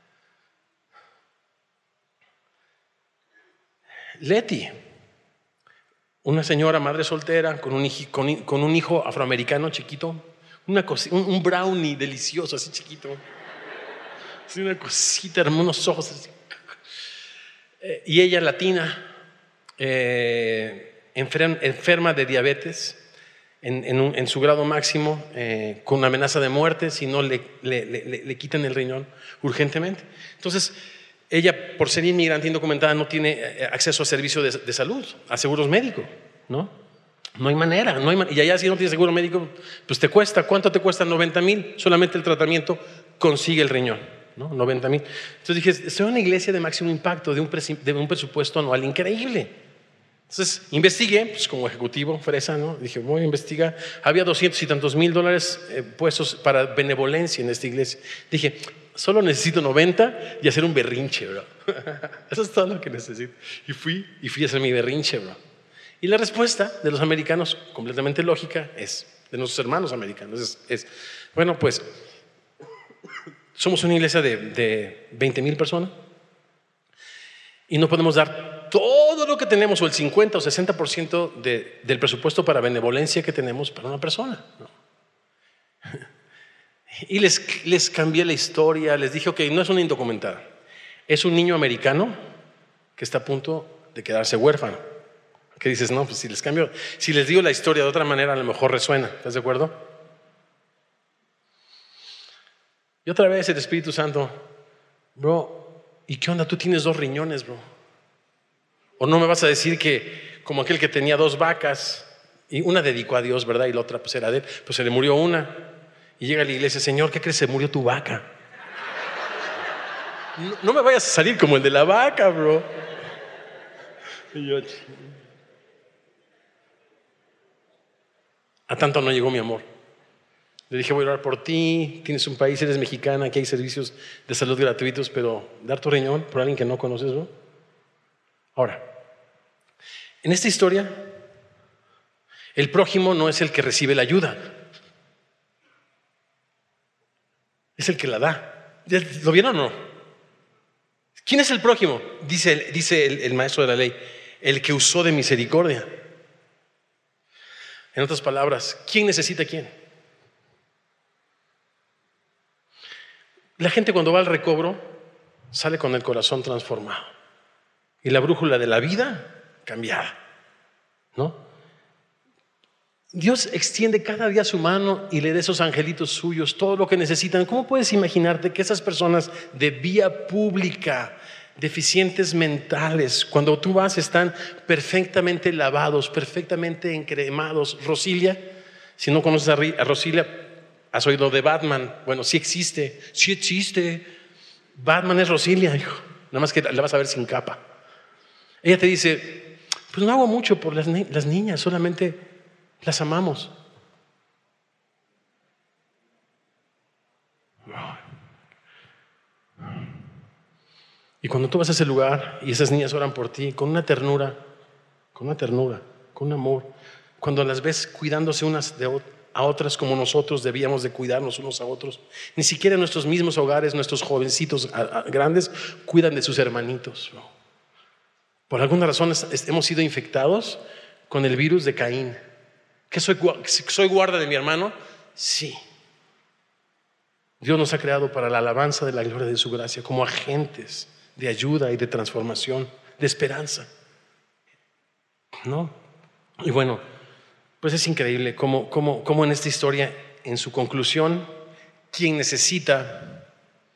Leti, una señora madre soltera con un, hijo, con, con un hijo afroamericano chiquito, una cosa, un, un brownie delicioso, así chiquito, así una cosita, unos ojos así. Eh, y ella latina, eh, enferma, enferma de diabetes en, en, un, en su grado máximo, eh, con amenaza de muerte si no le, le, le, le quitan el riñón urgentemente. Entonces, ella, por ser inmigrante indocumentada, no tiene acceso a servicios de, de salud, a seguros médicos, ¿no? No hay manera, no hay man- y allá si no tienes seguro médico, pues te cuesta, ¿cuánto te cuesta? noventa mil, solamente el tratamiento consigue el riñón, ¿no? noventa mil. Entonces dije, estoy en una iglesia de máximo impacto, de un, presi- de un presupuesto anual increíble. Entonces investigué, pues como ejecutivo, fresa, ¿no? Dije, voy a investigar. Había doscientos y tantos mil dólares eh, puestos para benevolencia en esta iglesia. Dije, solo necesito noventa y hacer un berrinche, bro. Eso es todo lo que necesito. Y fui, y fui a hacer mi berrinche, bro. Y la respuesta de los americanos, completamente lógica, es, de nuestros hermanos americanos, es, es bueno, pues, somos una iglesia de, de veinte mil personas y no podemos dar todo lo que tenemos, o el cincuenta o sesenta por ciento de, del presupuesto para benevolencia que tenemos para una persona, ¿no? Y les, les cambié la historia, les dije, ok, no es una indocumentada, es un niño americano que está a punto de quedarse huérfano. ¿Qué dices? No, pues si les cambio, si les digo la historia de otra manera, a lo mejor resuena. ¿Estás de acuerdo? Y otra vez el Espíritu Santo, bro, ¿y qué onda? Tú tienes dos riñones, bro. O no me vas a decir que, como aquel que tenía dos vacas, y una dedicó a Dios, ¿verdad? Y la otra pues era de él, pues se le murió una. Y llega a la iglesia, Señor, ¿qué crees? Se murió tu vaca. No, no me vayas a salir como el de la vaca, bro. Y yo, a tanto no llegó mi amor. Le dije, voy a orar por ti, tienes un país, eres mexicana, aquí hay servicios de salud gratuitos, pero dar tu riñón por alguien que no conoces, ¿no? Ahora, en esta historia, el prójimo no es el que recibe la ayuda, es el que la da. ¿Lo vieron o no? ¿Quién es el prójimo? Dice, dice el, el maestro de la ley, el que usó de misericordia. En otras palabras, ¿quién necesita a quién? La gente cuando va al recobro sale con el corazón transformado y la brújula de la vida cambiada, ¿no? Dios extiende cada día su mano y le da a esos angelitos suyos todo lo que necesitan. ¿Cómo puedes imaginarte que esas personas de vía pública, deficientes mentales, cuando tú vas están perfectamente lavados, perfectamente encremados? Rosilia, si no conoces a Rosilia, has oído de Batman. Bueno, sí existe, sí existe. Batman es Rosilia, hijo. Nada más que la vas a ver sin capa. Ella te dice, pues no hago mucho por las, ni- las niñas, solamente las amamos. Y cuando tú vas a ese lugar y esas niñas oran por ti con una ternura, con una ternura, con un amor, cuando las ves cuidándose unas de ot- a otras como nosotros debíamos de cuidarnos unos a otros, ni siquiera en nuestros mismos hogares, nuestros jovencitos a- a- grandes cuidan de sus hermanitos. Por alguna razón es- es- hemos sido infectados con el virus de Caín. ¿Que soy, gua- soy guarda de mi hermano? Sí. Dios nos ha creado para la alabanza de la gloria de su gracia, como agentes de ayuda y de transformación, de esperanza, ¿no? Y bueno, pues es increíble cómo, cómo, cómo en esta historia, en su conclusión, quien necesita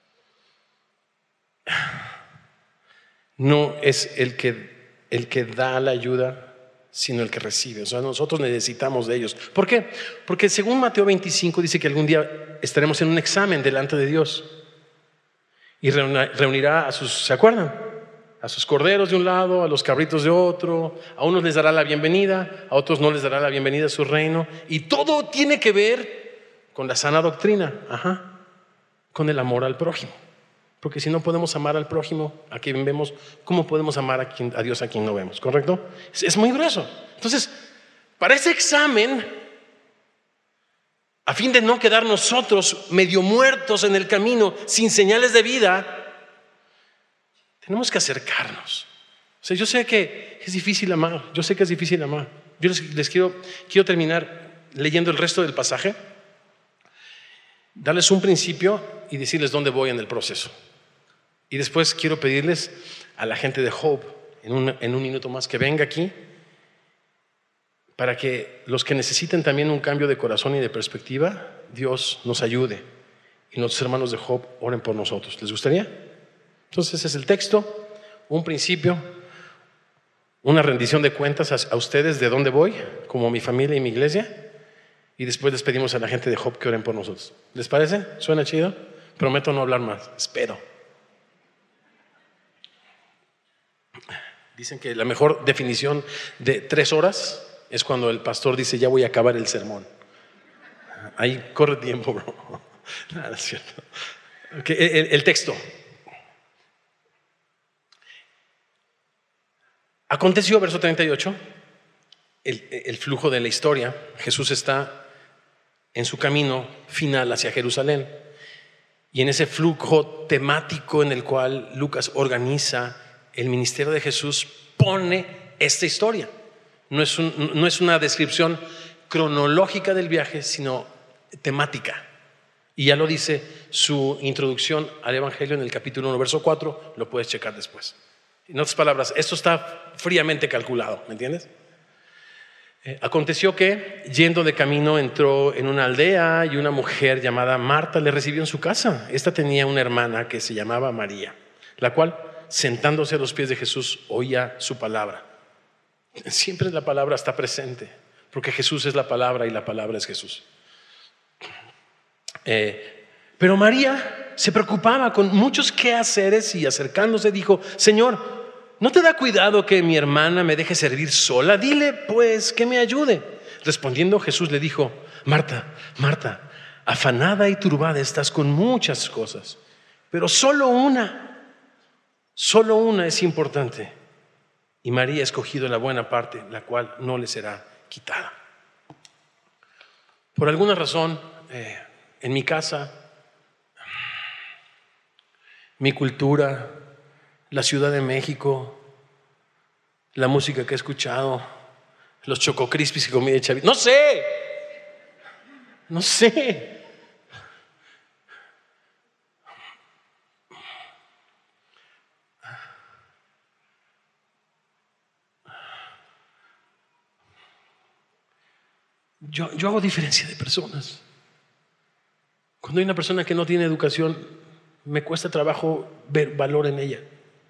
no es el que, el que da la ayuda, sino el que recibe. O sea, nosotros necesitamos de ellos. ¿Por qué? Porque según Mateo veinticinco dice que algún día estaremos en un examen delante de Dios y reunirá a sus, ¿se acuerdan? A sus corderos de un lado, a los cabritos de otro. A unos les dará la bienvenida, a otros no les dará la bienvenida a su reino. Y todo tiene que ver con la sana doctrina, ajá, con el amor al prójimo. Porque si no podemos amar al prójimo, a quien vemos, ¿cómo podemos amar a, quien, a Dios a quien no vemos? ¿Correcto? Es, es muy grueso. Entonces, para ese examen, a fin de no quedar nosotros medio muertos en el camino, sin señales de vida, tenemos que acercarnos. O sea, yo sé que es difícil amar, yo sé que es difícil amar. Yo les, les quiero, quiero terminar leyendo el resto del pasaje, darles un principio y decirles dónde voy en el proceso. Y después quiero pedirles a la gente de Hope, en un, en un minuto más, que venga aquí, para que los que necesiten también un cambio de corazón y de perspectiva, Dios nos ayude. Y nuestros hermanos de Hope oren por nosotros. ¿Les gustaría? Entonces ese es el texto, un principio, una rendición de cuentas a, a ustedes de dónde voy, como mi familia y mi iglesia. Y después les pedimos a la gente de Hope que oren por nosotros. ¿Les parece? ¿Suena chido? Prometo no hablar más, espero. Dicen que la mejor definición de tres horas es cuando el pastor dice, ya voy a acabar el sermón. Ahí corre tiempo, bro. Nada, es cierto. Okay, el, el texto. Aconteció, verso treinta y ocho, el, el flujo de la historia. Jesús está en su camino final hacia Jerusalén. Y en ese flujo temático en el cual Lucas organiza el ministerio de Jesús, pone esta historia. No es, un, no es una descripción cronológica del viaje, sino temática. Y ya lo dice su introducción al Evangelio en el capítulo uno, verso cuatro, lo puedes checar después. En otras palabras, esto está fríamente calculado, ¿me entiendes? Eh, aconteció que, yendo de camino, entró en una aldea y una mujer llamada Marta le recibió en su casa. Esta tenía una hermana que se llamaba María, la cual, sentándose a los pies de Jesús, oía su palabra. Siempre la palabra está presente, porque Jesús es la palabra y la palabra es Jesús. Eh, pero María se preocupaba con muchos quehaceres y acercándose dijo, Señor, ¿no te da cuidado que mi hermana me deje servir sola? Dile pues que me ayude. Respondiendo Jesús le dijo, Marta, Marta, afanada y turbada estás con muchas cosas, pero solo una, solo una es importante. Y María ha escogido la buena parte, la cual no le será quitada. Por alguna razón, eh, en mi casa, mi cultura, la Ciudad de México, la música que he escuchado, los Choco Crispies que comí de chavito, no sé, no sé. yo, yo hago diferencia de personas. Cuando hay una persona que no tiene educación, me cuesta trabajo ver valor en ella.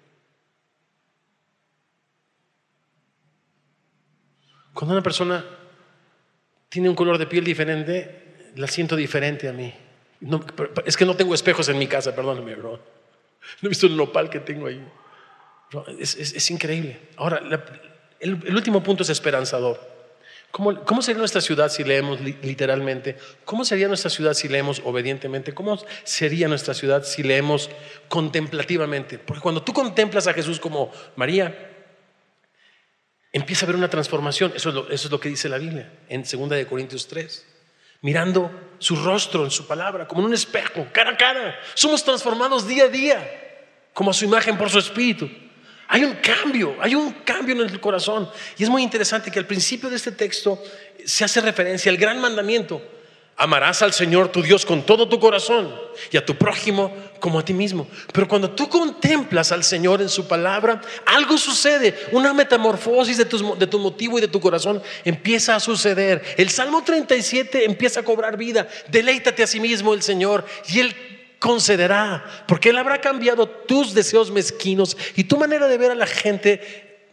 Cuando una persona tiene un color de piel diferente, la siento diferente a mí. No, es que no tengo espejos en mi casa, perdóname, bro. No he visto el nopal que tengo ahí. Bro, es, es, es increíble. Ahora, la, el, el último punto es esperanzador. ¿Cómo, ¿Cómo sería nuestra ciudad si leemos li, literalmente? ¿Cómo sería nuestra ciudad si leemos obedientemente? ¿Cómo sería nuestra ciudad si leemos contemplativamente? Porque cuando tú contemplas a Jesús como María, empieza a haber una transformación. Eso es lo, eso es lo que dice la Biblia en segunda de Corintios tres. Mirando su rostro en su palabra, como en un espejo, cara a cara. Somos transformados día a día, como a su imagen por su espíritu. Hay un cambio, hay un cambio en el corazón. Y es muy interesante que al principio de este texto se hace referencia al gran mandamiento: amarás al Señor tu Dios con todo tu corazón y a tu prójimo como a ti mismo. Pero cuando tú contemplas al Señor en su palabra, algo sucede, una metamorfosis de tu, de tu motivo y de tu corazón empieza a suceder. El Salmo treinta y siete empieza a cobrar vida. Deleítate a sí mismo el Señor y Él concederá, porque Él habrá cambiado tus deseos mezquinos y tu manera de ver a la gente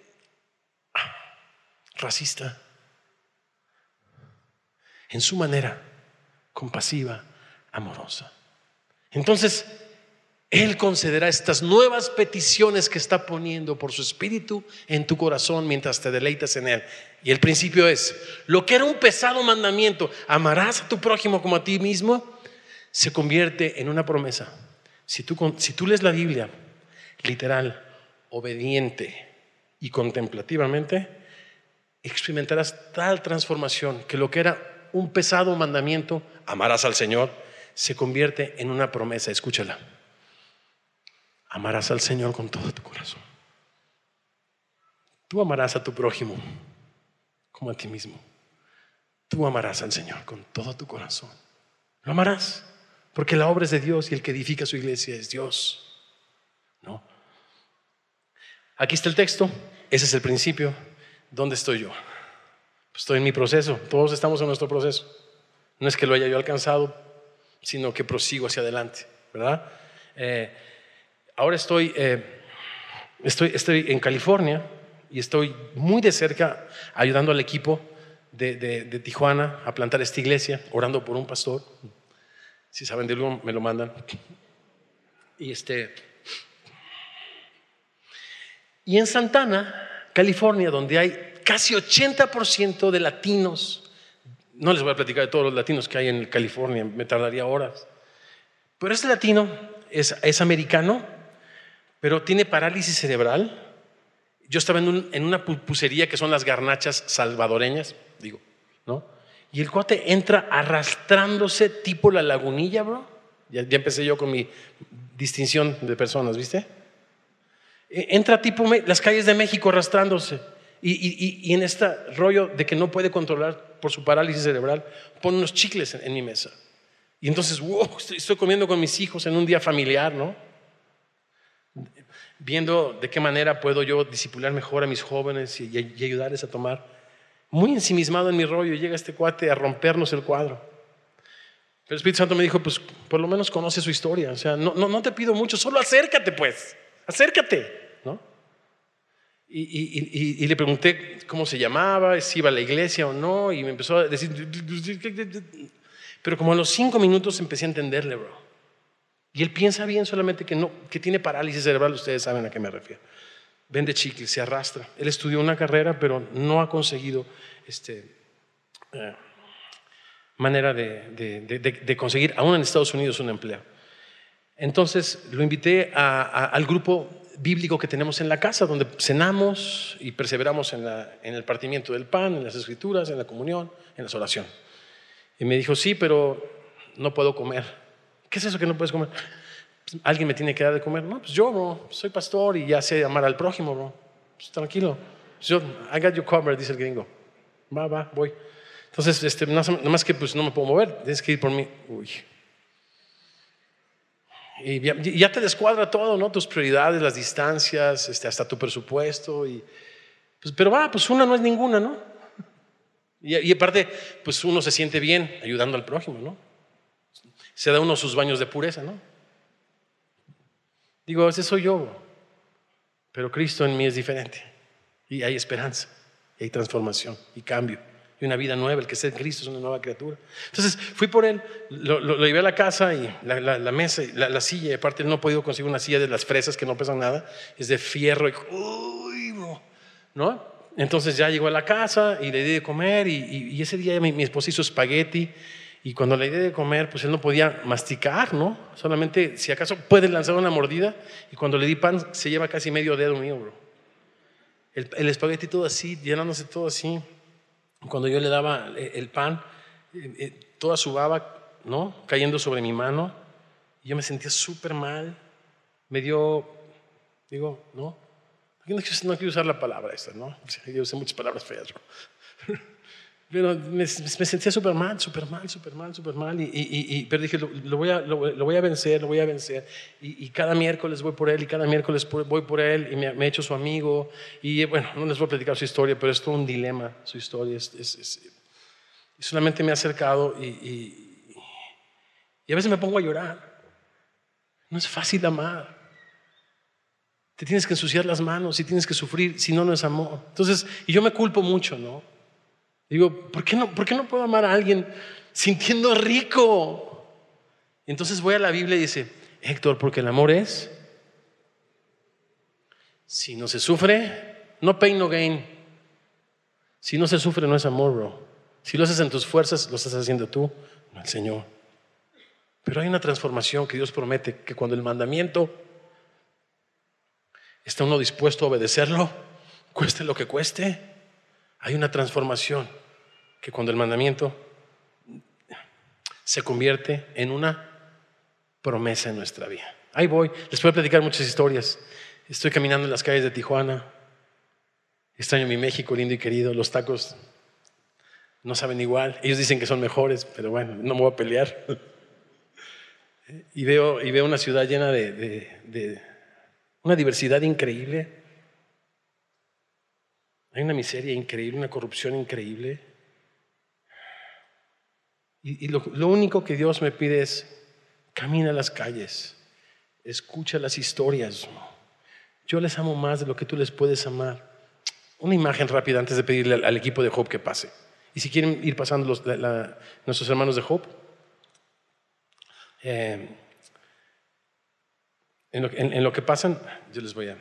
racista en su manera compasiva, amorosa. Entonces Él concederá estas nuevas peticiones que está poniendo por su espíritu en tu corazón mientras te deleitas en Él. Y el principio es: lo que era un pesado mandamiento, amarás a tu prójimo como a ti mismo, se convierte en una promesa. Si tú, si tú lees la Biblia literal, obediente y contemplativamente, experimentarás tal transformación que lo que era un pesado mandamiento, amarás al Señor, se convierte en una promesa. Escúchala: amarás al Señor con todo tu corazón. Tú amarás a tu prójimo como a ti mismo. Tú amarás al Señor con todo tu corazón. Lo amarás porque la obra es de Dios y el que edifica su iglesia es Dios. ¿No? Aquí está el texto. Ese es el principio. ¿Dónde estoy yo? Pues estoy en mi proceso. Todos estamos en nuestro proceso. No es que lo haya yo alcanzado, sino que prosigo hacia adelante, ¿verdad? Eh, ahora estoy, eh, estoy, estoy en California y estoy muy de cerca ayudando al equipo de, de, de Tijuana a plantar esta iglesia, orando por un pastor. Si saben de algo, me lo mandan. Y este y en Santana, California, donde hay casi ochenta por ciento de latinos. No les voy a platicar de todos los latinos que hay en California, me tardaría horas. Pero este latino es, es americano, pero tiene parálisis cerebral. Yo estaba en, un, en una pupusería que son las garnachas salvadoreñas, digo, ¿no? Y el cuate entra arrastrándose tipo la Lagunilla, bro. Ya, ya empecé yo con mi distinción de personas, ¿viste? Entra tipo las calles de México arrastrándose. Y, y, y en este rollo de que no puede controlar por su parálisis cerebral, pone unos chicles en, en mi mesa. Y entonces, wow, estoy, estoy comiendo con mis hijos en un día familiar, ¿no? Viendo de qué manera puedo yo discipular mejor a mis jóvenes y, y ayudarles a tomar. Muy ensimismado en mi rollo, y llega este cuate a rompernos el cuadro. Pero el Espíritu Santo me dijo: pues por lo menos conoce su historia. O sea, no, no, no te pido mucho, solo acércate, pues, acércate, ¿no? Y, y, y, y le pregunté cómo se llamaba, si iba a la iglesia o no, y me empezó a decir. Pero como a los cinco minutos empecé a entenderle, bro. Y él piensa bien, solamente que, no, que tiene parálisis cerebral. Ustedes saben a qué me refiero. Vende chicles, se arrastra. Él estudió una carrera, pero no ha conseguido este, eh, manera de, de, de, de conseguir, aún en Estados Unidos, un empleo. Entonces lo invité a, a, al grupo bíblico que tenemos en la casa, donde cenamos y perseveramos en, la, en el partimiento del pan, en las escrituras, en la comunión, en las oraciones. Y me dijo: sí, pero no puedo comer. ¿Qué es eso que no puedes comer? Pues, ¿alguien me tiene que dar de comer? No, pues yo, bro, soy pastor y ya sé amar al prójimo, bro. Pues tranquilo. Yo, I got you covered, dice el gringo. Va, va, voy. Entonces, este, nada más que pues no me puedo mover, tienes que ir por mí. Uy. Y ya, ya te descuadra todo, ¿no? Tus prioridades, las distancias, este, hasta tu presupuesto. Y, pues, pero va, pues una no es ninguna, ¿no? Y, y aparte, pues uno se siente bien ayudando al prójimo, ¿no? Se da uno sus baños de pureza, ¿no? Digo, ese soy yo, pero Cristo en mí es diferente. Y hay esperanza, y hay transformación, y cambio, y una vida nueva. El que está en Cristo es una nueva criatura. Entonces fui por él, lo, lo, lo llevé a la casa, y la, la, la mesa, la, la silla, y aparte no he podido conseguir una silla de las fresas que no pesan nada, es de fierro, y, uy, ¿no? Entonces ya llegó a la casa y le di de comer, y, y, y ese día mi, mi esposa hizo espagueti. Y cuando le di de comer, pues él no podía masticar, ¿no? Solamente, si acaso, puede lanzar una mordida. Y cuando le di pan, se lleva casi medio dedo mío, bro. El, el espagueti todo así, llenándose todo así. Cuando yo le daba el pan, eh, eh, toda su baba, ¿no? Cayendo sobre mi mano. Y yo me sentía súper mal. Me dio, digo, ¿no? No quiero, no quiero usar la palabra esta, ¿no? Yo usé muchas palabras feas, bro. Pero me, me sentía súper mal, súper mal, súper mal, súper mal. Y, y, y, pero dije, lo, lo, voy a, lo, lo voy a vencer, lo voy a vencer. Y, y cada miércoles voy por él, y cada miércoles voy por él, y me, me he hecho su amigo. Y bueno, no les voy a platicar su historia, pero es todo un dilema, su historia. Es, es, es, y solamente me he acercado y, y, y a veces me pongo a llorar. No es fácil amar. Te tienes que ensuciar las manos y tienes que sufrir, si no, no es amor. Entonces, y yo me culpo mucho, ¿no? Digo, ¿por qué no, ¿por qué no puedo amar a alguien sintiendo rico? Y entonces voy a la Biblia y dice, Héctor, porque el amor es, si no se sufre, no pain, no gain. Si no se sufre, no es amor, bro. Si lo haces en tus fuerzas, lo estás haciendo tú, no el Señor. Pero hay una transformación que Dios promete, que cuando el mandamiento está uno dispuesto a obedecerlo, cueste lo que cueste, hay una transformación que cuando el mandamiento se convierte en una promesa en nuestra vida. Ahí voy, les puedo platicar muchas historias. Estoy caminando en las calles de Tijuana, extraño mi México lindo y querido. Los tacos no saben igual, ellos dicen que son mejores, pero bueno, no me voy a pelear. Y veo, y veo una ciudad llena de, de, de una diversidad increíble. Hay una miseria increíble, una corrupción increíble. Y, y lo, lo único que Dios me pide es, camina a las calles, escucha las historias. Yo les amo más de lo que tú les puedes amar. Una imagen rápida antes de pedirle al, al equipo de Hope que pase. Y si quieren ir pasando los, la, la, nuestros hermanos de Hope. Eh, en, lo, en, en lo que pasan, yo les voy a...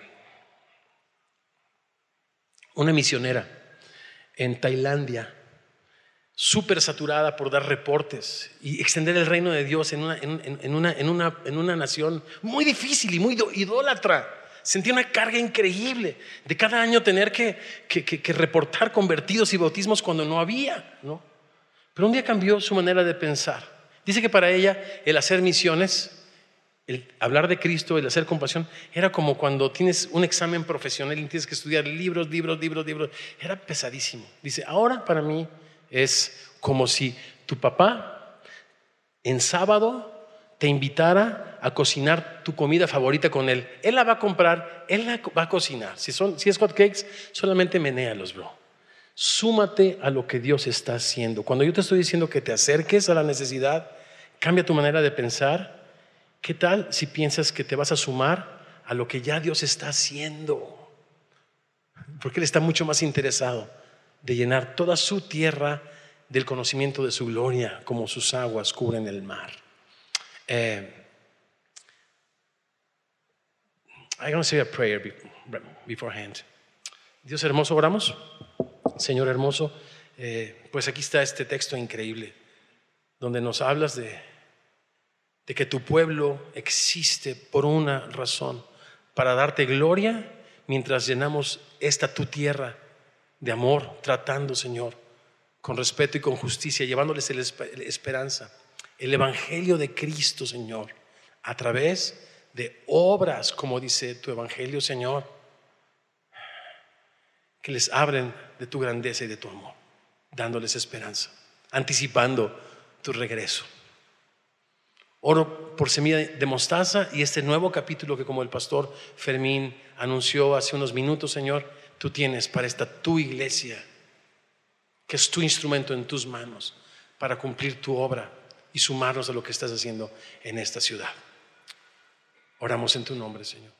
Una misionera en Tailandia, súper saturada por dar reportes y extender el reino de Dios en una, en, en, una, en, una, en una nación muy difícil y muy idólatra. Sentía una carga increíble de cada año tener que, que, que, que reportar convertidos y bautismos cuando no había, ¿no? Pero un día cambió su manera de pensar. Dice que para ella el hacer misiones, el hablar de Cristo, el hacer compasión, era como cuando tienes un examen profesional y tienes que estudiar libros, libros, libros, libros. Era pesadísimo. Dice, ahora para mí es como si tu papá en sábado te invitara a cocinar tu comida favorita con él. Él la va a comprar, él la va a cocinar. Si, son, si es hot cakes, solamente menéalos, bro. Súmate a lo que Dios está haciendo. Cuando yo te estoy diciendo que te acerques a la necesidad, cambia tu manera de pensar. ¿Qué tal si piensas que te vas a sumar a lo que ya Dios está haciendo? Porque Él está mucho más interesado de llenar toda su tierra del conocimiento de su gloria, como sus aguas cubren el mar. Eh, I'm going to say a prayer beforehand. Dios hermoso, oramos. Señor hermoso, eh, pues aquí está este texto increíble donde nos hablas de de que tu pueblo existe por una razón, para darte gloria mientras llenamos esta tu tierra de amor, tratando, Señor, con respeto y con justicia, llevándoles la esperanza, el evangelio de Cristo, Señor, a través de obras, como dice tu evangelio, Señor, que les abren de tu grandeza y de tu amor, dándoles esperanza, anticipando tu regreso. Oro por semilla de mostaza y este nuevo capítulo que, como el pastor Fermín anunció hace unos minutos, Señor, tú tienes para esta tu iglesia. que es tu instrumento en tus manos para cumplir tu obra y sumarnos a lo que estás haciendo en esta ciudad. Oramos en tu nombre, Señor.